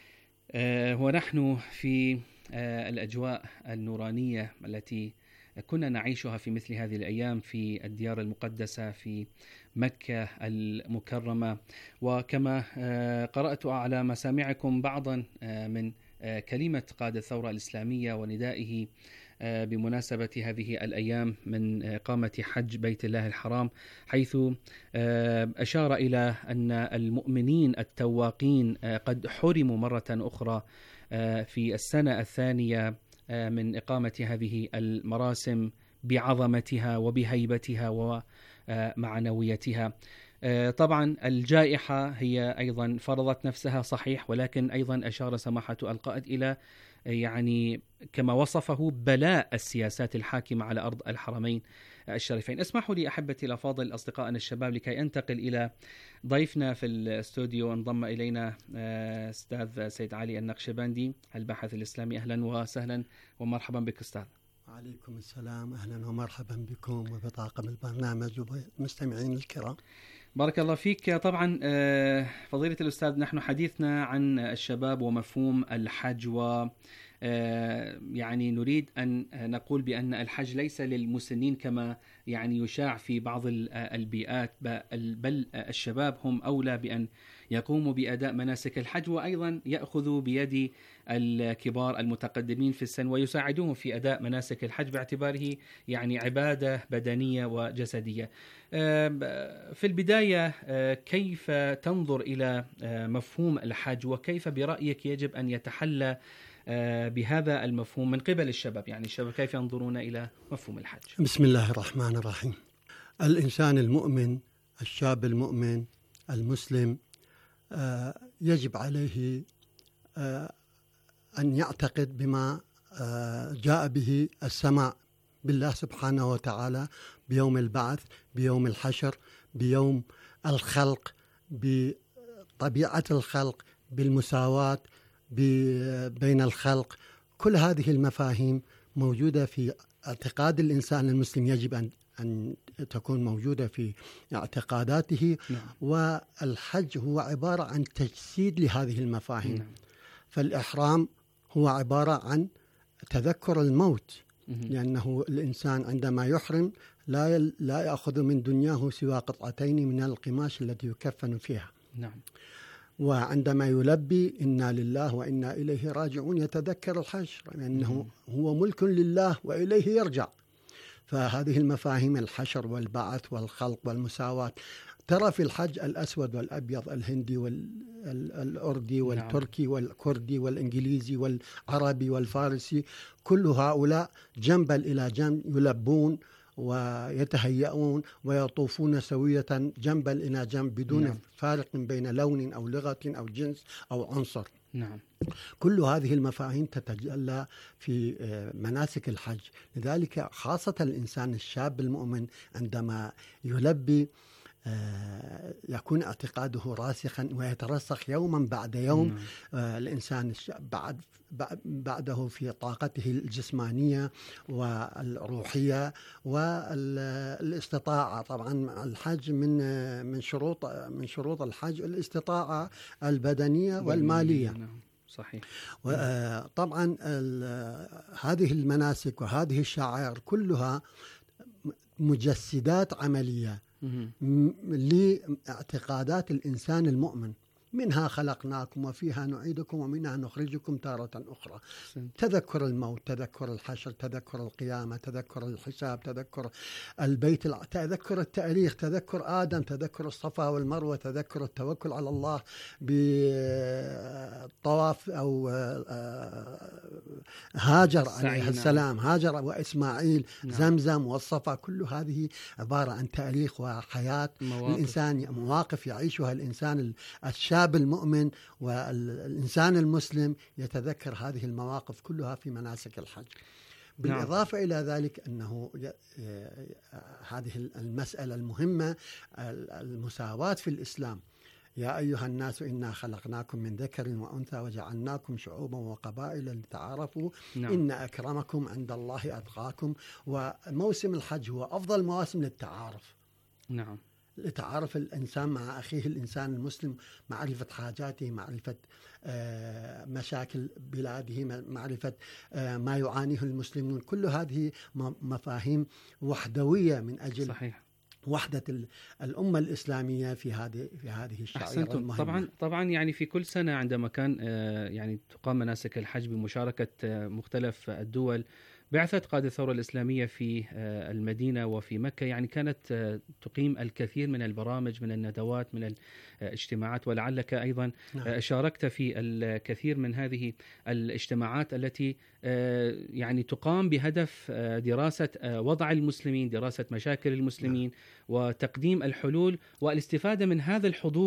ونحن في الأجواء النورانية التي كنا نعيشها في مثل هذه الأيام في الديار المقدسة في مكة المكرمة. وكما قرأت على مسامعكم بعضا من كلمة قائد الثورة الإسلامية وندائه بمناسبة هذه الأيام من إقامة حج بيت الله الحرام، حيث أشار إلى أن المؤمنين التواقين قد حرموا مرة أخرى في السنة الثانية من إقامة هذه المراسم بعظمتها وبهيبتها ومعنويتها. طبعا الجائحة هي أيضا فرضت نفسها صحيح، ولكن أيضا أشار سماحة القائد إلى يعني كما وصفه بلاء السياسات الحاكمة على أرض الحرمين الشريفين. اسمحوا لي أحبتي الأفاضل أصدقائنا الشباب لكي أنتقل إلى ضيفنا في الاستوديو. انضم إلينا أستاذ سيد علي النقشبندي الباحث الإسلامي. أهلا وسهلا ومرحبا بك أستاذ. وعليكم السلام، أهلا ومرحبا بكم وبطاقم البرنامج ومستمعين الكرام. بارك الله فيك. طبعا فضيلة الأستاذ، نحن حديثنا عن الشباب ومفهوم الحج، و يعني نريد أن نقول بأن الحج ليس للمسنين كما يعني يشاع في بعض البيئات، بل الشباب هم أولى بأن يقوموا بأداء مناسك الحج، وأيضا يأخذوا بيد الكبار المتقدمين في السن ويساعدوهم في أداء مناسك الحج باعتباره يعني عبادة بدنية وجسدية. في البداية كيف تنظر إلى مفهوم الحج، وكيف برأيك يجب أن يتحلى بهذا المفهوم من قبل الشباب؟ يعني الشباب كيف ينظرون إلى مفهوم الحج؟ بسم الله الرحمن الرحيم. الإنسان المؤمن، الشاب المؤمن المسلم، يجب عليه أن يعتقد بما جاء به السماع بالله سبحانه وتعالى، بيوم البعث، بيوم الحشر، بيوم الخلق، بطبيعة الخلق، بالمساواة بين الخلق. كل هذه المفاهيم موجودة في اعتقاد الإنسان المسلم، يجب أن تكون موجودة في اعتقاداته. والحج هو عبارة عن تجسيد لهذه المفاهيم. فالإحرام هو عبارة عن تذكر الموت، لأنه الإنسان عندما يحرم لا يأخذ من دنياه سوى قطعتين من القماش التي يكفن فيها. نعم. وعندما يلبي إنا لله وإنا إليه راجعون يتذكر الحشر، لأنه هو ملك لله وإليه يرجع. فهذه المفاهيم، الحشر والبعث والخلق والمساواة، ترى في الحج الأسود والأبيض، الهندي والأردي والتركي والكردي والإنجليزي والعربي والفارسي، كل هؤلاء جنبا إلى جنب يلبون ويتهيئون ويطوفون سوية جنبا إلى جنب بدون فارق بين لون أو لغة أو جنس أو عنصر. نعم. كل هذه المفاهيم تتجلى في مناسك الحج. لذلك خاصة الإنسان الشاب المؤمن عندما يلبي يكون اعتقاده راسخا ويترسخ يوما بعد يوم. الإنسان بعده في طاقته الجسمانية والروحية والاستطاعة. طبعا الحج من شروط الحج الاستطاعة البدنية والمالية. صحيح. طبعا هذه المناسك وهذه الشعائر كلها مجسدات عملية لاعتقادات الإنسان المؤمن. منها خلقناكم وفيها نعيدكم ومنها نخرجكم تارة أخرى. تذكر الموت، تذكر الحشر، تذكر القيامة، تذكر الحساب، تذكر البيت، تذكر التاريخ، تذكر آدم، تذكر الصفا والمروة، تذكر التوكل على الله بالطواف أو هاجر عليه السلام، هاجر وإسماعيل، زمزم والصفا، كل هذه عبارة عن تاريخ وحياة الإنسان، مواقف يعيشها الإنسان الشاب المؤمن والإنسان المسلم يتذكر هذه المواقف كلها في مناسك الحج. بالإضافة إلى ذلك أنه هذه المسألة المهمة، المساواة في الإسلام. يا أيها الناس إنا خلقناكم من ذكر وأنثى وجعلناكم شعوبا وقبائل لتعارفوا إن أكرمكم عند الله أتقاكم. وموسم الحج هو أفضل مواسم للتعارف. نعم. لتعارف الإنسان مع أخيه الإنسان المسلم، معرفة حاجاته، معرفة مشاكل بلاده، معرفة ما يعانيه المسلمون. كل هذه مفاهيم وحدوية من أجل صحيح. وحدة الأمة الإسلامية في هذه الشعيرة المهمة. طبعا يعني في كل سنة عندما كان يعني تقام مناسك الحج بمشاركة مختلف الدول، بعثة قادة الثورة الإسلامية في المدينة وفي مكة يعني كانت تقيم الكثير من البرامج، من الندوات، من الاجتماعات، ولعلك أيضا شاركت في الكثير من هذه الاجتماعات التي يعني تقام بهدف دراسة وضع المسلمين، دراسة مشاكل المسلمين، وتقديم الحلول والاستفادة من هذا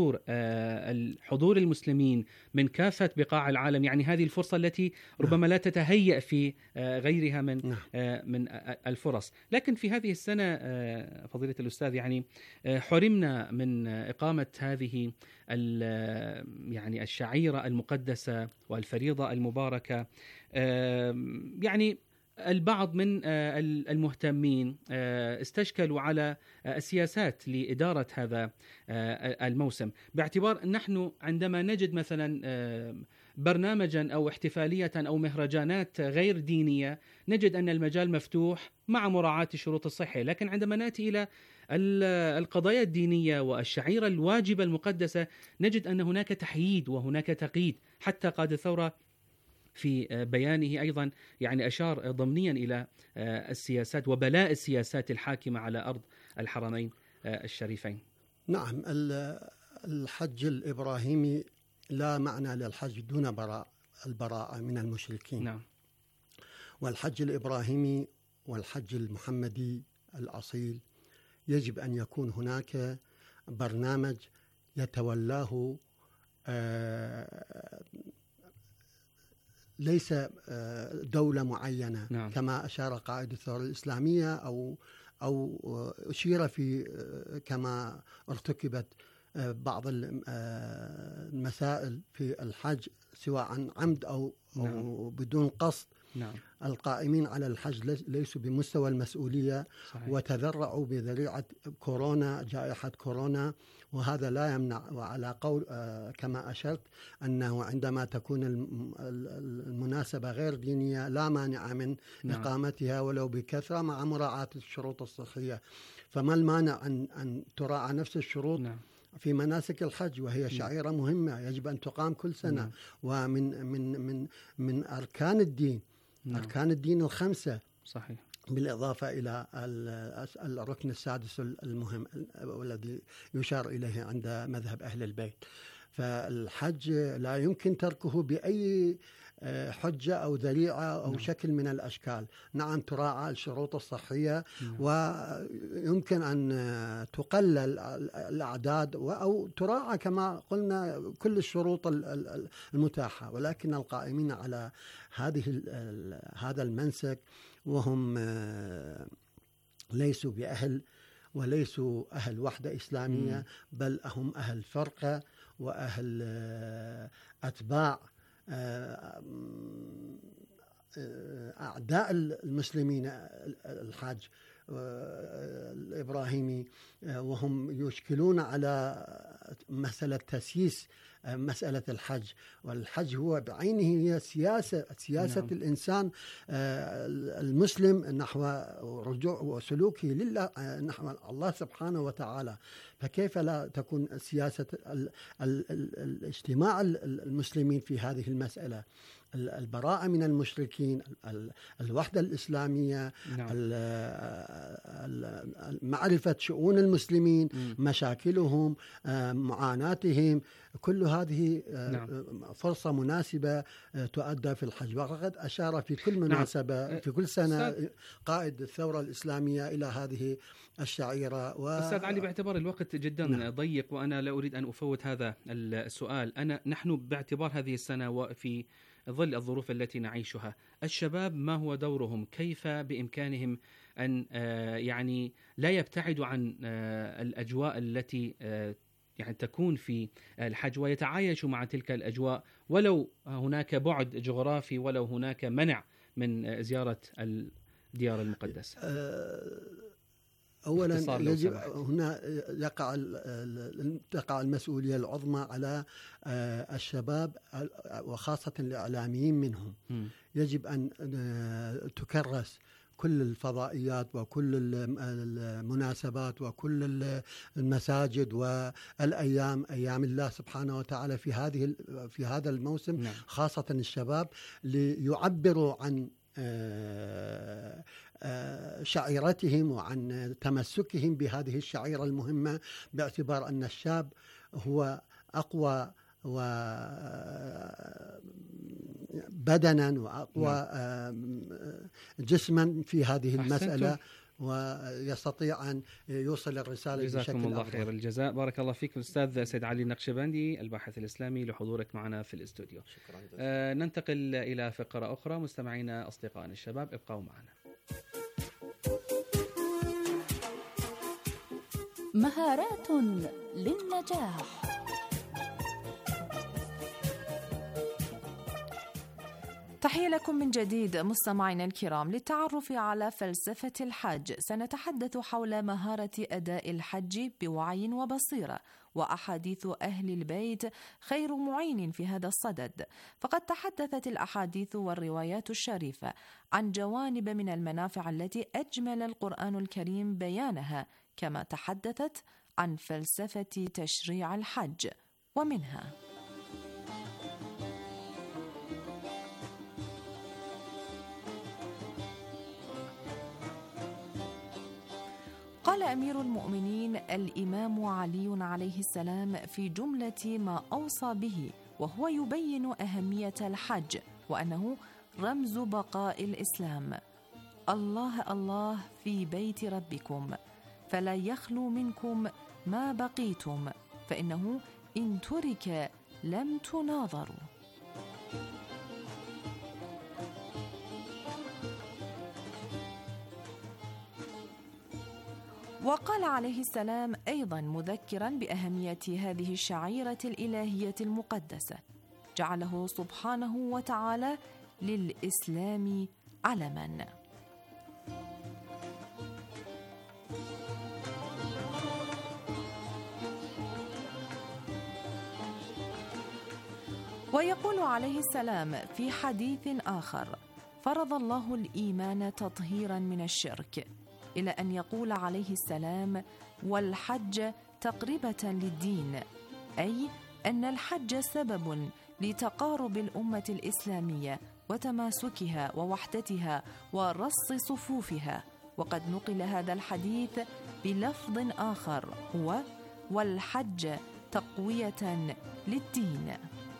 الحضور المسلمين من كافة بقاع العالم. يعني هذه الفرصة التي ربما لا تتهيأ في غيرها من الفرص. لكن في هذه السنة فضيلة الأستاذ يعني حرمنا من إقامة هذه يعني الشعيرة المقدسة والفريضة المباركة. يعني البعض من المهتمين استشكلوا على السياسات لإدارة هذا الموسم، باعتبار نحن عندما نجد مثلا برنامجا أو احتفالية أو مهرجانات غير دينية نجد أن المجال مفتوح مع مراعاة الشروط الصحية، لكن عندما نأتي إلى القضايا الدينية والشعيرة الواجبة المقدسة نجد أن هناك تحييد وهناك تقييد. حتى قادة الثورة في بيانه أيضا يعني أشار ضمنيا إلى السياسات وبلاء السياسات الحاكمة على أرض الحرمين الشريفين. نعم، الحج الإبراهيمي لا معنى للحج دون البراءة من المشركين. نعم. والحج الإبراهيمي والحج المحمدي الأصيل يجب أن يكون هناك برنامج يتولاه ليس دولة معينة. نعم. كما أشار قائد الثورة الإسلامية أو أشير في كما ارتكبت بعض المسائل في الحج سواء عن عمد أو بدون قصد. نعم. القائمين على الحج ليسوا بمستوى المسؤولية. صحيح. وتذرعوا بذريعة كورونا، جائحة كورونا، وهذا لا يمنع. وعلى قول كما أشرت أنه عندما تكون المناسبة غير دينية لا مانع من إقامتها ولو بكثرة مع مراعاة الشروط الصحية. فما المانع أن تراعى نفس الشروط في مناسك الحج، وهي شعيرة مهمة يجب أن تقام كل سنة. ومن من من أركان الدين. أركان الدين الخمسة. صحيح. بالإضافة إلى الركن السادس المهم والذي يشار إليه عند مذهب أهل البيت. فالحج لا يمكن تركه بأي حجة أو ذريعة أو شكل من الأشكال. نعم، تراعى الشروط الصحية ويمكن أن تقلل الأعداد أو تراعى كما قلنا كل الشروط المتاحة، ولكن القائمين على هذا المنسك وهم ليسوا بأهل وليسوا أهل وحدة إسلامية، بل هم أهل فرقة وأهل أتباع أعداء المسلمين الحاج الإبراهيمي، وهم يشكلون على مسألة تسييس مسألة الحج. والحج هو بعينه هي سياسة الإنسان المسلم نحو رجوع وسلوكه لله نحو الله سبحانه وتعالى. فكيف لا تكون سياسة الاجتماع المسلمين في هذه المسألة؟ البراءة من المشركين، الوحدة الإسلامية، نعم. معرفة شؤون المسلمين، مشاكلهم، معاناتهم، كل هذه فرصة مناسبة تؤدى في الحج. وقد أشار في كل مناسبة في كل سنة قائد الثورة الإسلامية إلى هذه الشعيرة. أستاذ علي، باعتبار الوقت جدا ضيق وأنا لا أريد أن أفوت هذا السؤال، نحن باعتبار هذه السنة وفي ظل الظروف التي نعيشها، الشباب ما هو دورهم؟ كيف بإمكانهم أن يعني لا يبتعدوا عن الأجواء التي يعني تكون في الحج ويتعايشوا مع تلك الأجواء، ولو هناك بعد جغرافي، ولو هناك منع من زيارة الديار المقدسة؟ أولا يجب هنا تقع المسؤولية العظمى على الشباب وخاصة الإعلاميين منهم. يجب أن تكرس كل الفضائيات وكل المناسبات وكل المساجد والأيام، أيام الله سبحانه وتعالى في هذا الموسم، خاصة الشباب، ليعبروا عن شعيرتهم وعن تمسكهم بهذه الشعيرة المهمة، باعتبار أن الشاب هو أقوى بدنا وأقوى جسما في هذه المسألة، ويستطيع أن يوصل الرسالة بشكل جزاكم الله أفضل. خير الجزاء. بارك الله فيك الأستاذ سيد علي النقشبندي الباحث الإسلامي لحضورك معنا في الاستوديو. شكرا. ننتقل إلى فقرة أخرى. مستمعينا أصدقائنا الشباب، ابقوا معنا. مهارات للنجاح. تحية لكم من جديد مستمعينا الكرام. للتعرف على فلسفة الحج سنتحدث حول مهارة أداء الحج بوعي وبصيرة، وأحاديث أهل البيت خير معين في هذا الصدد، فقد تحدثت الأحاديث والروايات الشريفة عن جوانب من المنافع التي أجمل القرآن الكريم بيانها، كما تحدثت عن فلسفة تشريع الحج، ومنها: قال أمير المؤمنين الإمام علي عليه السلام في جملة ما أوصى به وهو يبين أهمية الحج وأنه رمز بقاء الإسلام: الله الله في بيت ربكم فلا يخلو منكم ما بقيتم، فإنه إن ترك لم تناظروا. وقال عليه السلام أيضا مذكرا بأهمية هذه الشعيرة الإلهية المقدسة: جعله سبحانه وتعالى للإسلام علما. ويقول عليه السلام في حديث آخر: فرض الله الإيمان تطهيرا من الشرك، إلى أن يقول عليه السلام: والحج تقربة للدين، أي أن الحج سبب لتقارب الأمة الإسلامية وتماسكها ووحدتها ورص صفوفها. وقد نقل هذا الحديث بلفظ آخر هو: والحج تقوية للدين.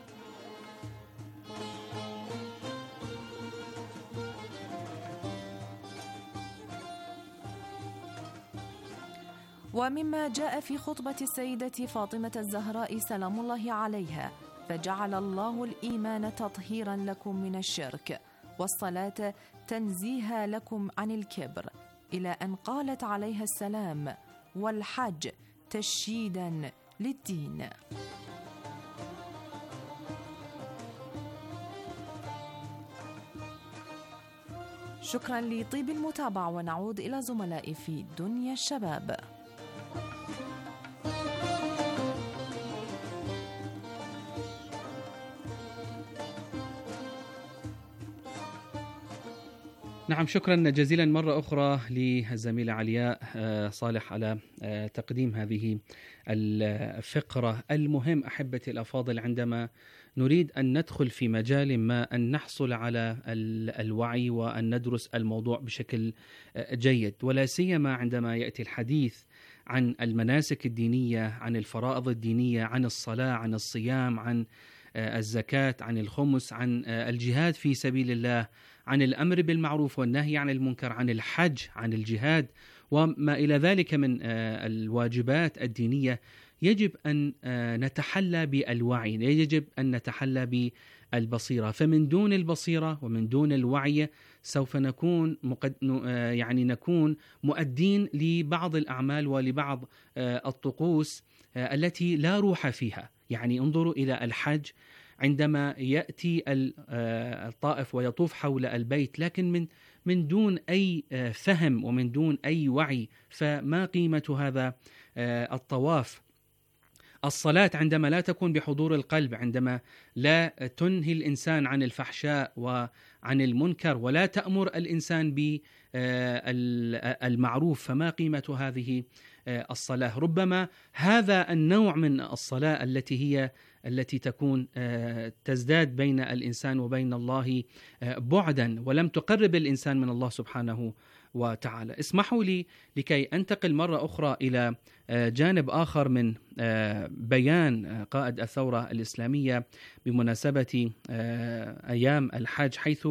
ومما جاء في خطبة السيدة فاطمة الزهراء سلام الله عليها: فجعل الله الإيمان تطهيرا لكم من الشرك، والصلاة تنزيها لكم عن الكبر، إلى أن قالت عليها السلام: والحج تشييدا للدين. شكرا لطيب المتابعة، ونعود إلى زملائي في دنيا الشباب. نعم، شكرا جزيلا مرة أخرى للزميلة علياء صالح على تقديم هذه الفقرة المهم. أحبتي الأفاضل، عندما نريد أن ندخل في مجال ما أن نحصل على الوعي وأن ندرس الموضوع بشكل جيد، ولا سيما عندما يأتي الحديث عن المناسك الدينية، عن الفرائض الدينية، عن الصلاة، عن الصيام، عن الزكاة، عن الخمس، عن الجهاد في سبيل الله، عن الأمر بالمعروف والنهي عن المنكر، عن الحج، عن الجهاد وما إلى ذلك من الواجبات الدينية. يجب أن نتحلى بالوعي، يجب أن نتحلى بالبصيرة، فمن دون البصيرة ومن دون الوعي سوف نكون نكون مؤدين لبعض الأعمال ولبعض الطقوس التي لا روح فيها. يعني انظروا إلى الحج، عندما يأتي الطائف ويطوف حول البيت لكن من دون أي فهم ومن دون أي وعي، فما قيمة هذا الطواف؟ الصلاة عندما لا تكون بحضور القلب، عندما لا تنهي الإنسان عن الفحشاء وعن المنكر ولا تأمر الإنسان بالمعروف، فما قيمة هذه الصلاة؟ ربما هذا النوع من الصلاة التي تكون تزداد بين الإنسان وبين الله بعدا ولم تقرب الإنسان من الله سبحانه وتعالى. اسمحوا لي لكي أنتقل مرة أخرى إلى جانب آخر من بيان قائد الثورة الإسلامية بمناسبة أيام الحج، حيث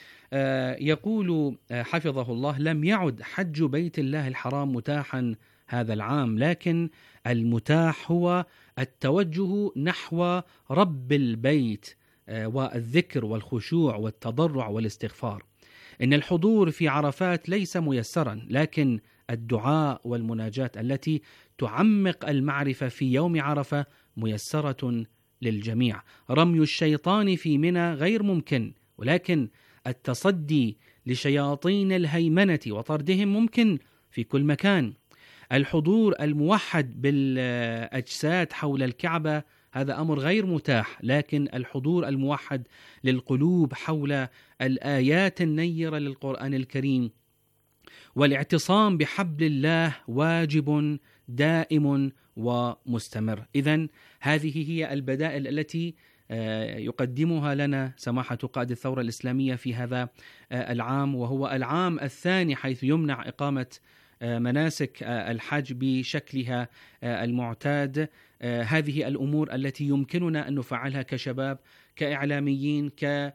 يقول حفظه الله: لم يعد حج بيت الله الحرام متاحا هذا العام، لكن المتاح هو التوجه نحو رب البيت والذكر والخشوع والتضرع والاستغفار. إن الحضور في عرفات ليس ميسرا، لكن الدعاء والمناجاة التي تعمق المعرفة في يوم عرفة ميسرة للجميع. رمي الشيطان في منى غير ممكن، ولكن التصدي لشياطين الهيمنة وطردهم ممكن في كل مكان. الحضور الموحد بالأجساد حول الكعبة هذا أمر غير متاح، لكن الحضور الموحد للقلوب حول الآيات النيرة للقرآن الكريم والاعتصام بحبل الله واجب دائم ومستمر. إذن هذه هي البدائل التي يقدمها لنا سماحة قائد الثورة الإسلامية في هذا العام، وهو العام الثاني حيث يمنع إقامة مناسك الحج بشكلها المعتاد. هذه الأمور التي يمكننا أن نفعلها كشباب، كإعلاميين،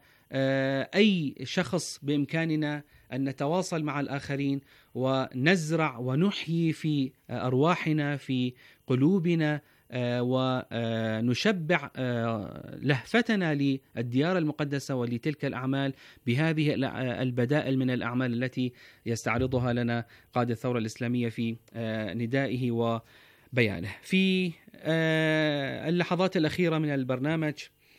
كأي شخص بإمكاننا أن نتواصل مع الآخرين ونزرع ونحيي في أرواحنا في قلوبنا ونشبع لهفتنا للديار المقدسة ولتلك الأعمال بهذه البدائل من الأعمال التي يستعرضها لنا قائد الثورة الإسلامية في ندائه وبيانه. في اللحظات الأخيرة من البرنامج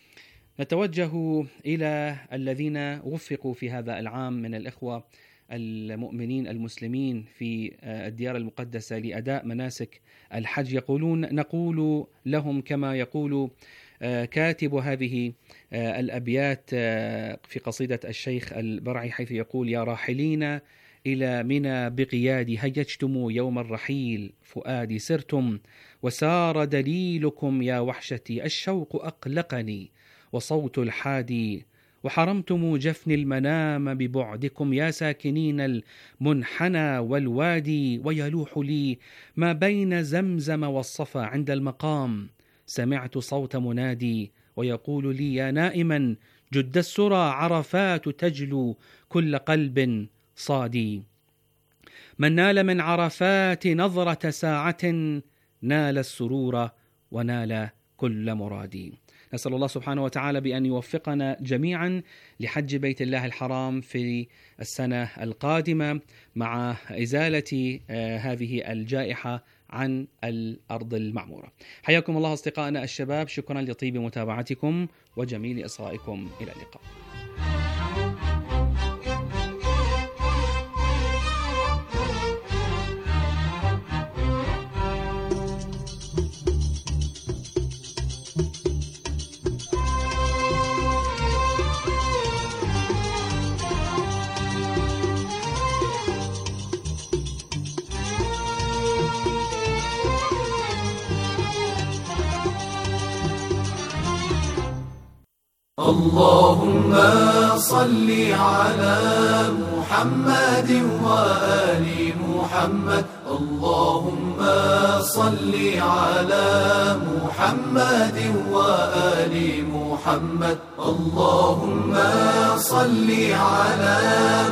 نتوجه إلى الذين وفقوا في هذا العام من الإخوة المؤمنين المسلمين في الديار المقدسة لأداء مناسك الحج. نقول لهم كما يقول كاتب هذه الأبيات في قصيدة الشيخ البرعي، حيث يقول: يا راحلين إلى منى بقيادي هيجتم يوم الرحيل فؤادي سرتم وسار دليلكم يا وحشتي الشوق أقلقني وصوت الحادي وحرمتم جفن المنام ببعدكم يا ساكنين المنحنى والوادي ويلوح لي ما بين زمزم والصفا عند المقام سمعت صوت منادي ويقول لي يا نائما جد السرى عرفات تجلو كل قلب صادي من نال من عرفات نظرة ساعة نال السرور ونال كل مرادي. نسأل الله سبحانه وتعالى بأن يوفقنا جميعا لحج بيت الله الحرام في السنة القادمة مع إزالة هذه الجائحة عن الأرض المعمورة. حياكم الله أصدقائنا الشباب، شكرا لطيب متابعتكم وجميل إصغائكم، إلى اللقاء. اللهم صل على محمد وآل محمد. اللهم صل على محمد وآل محمد. اللهم صل على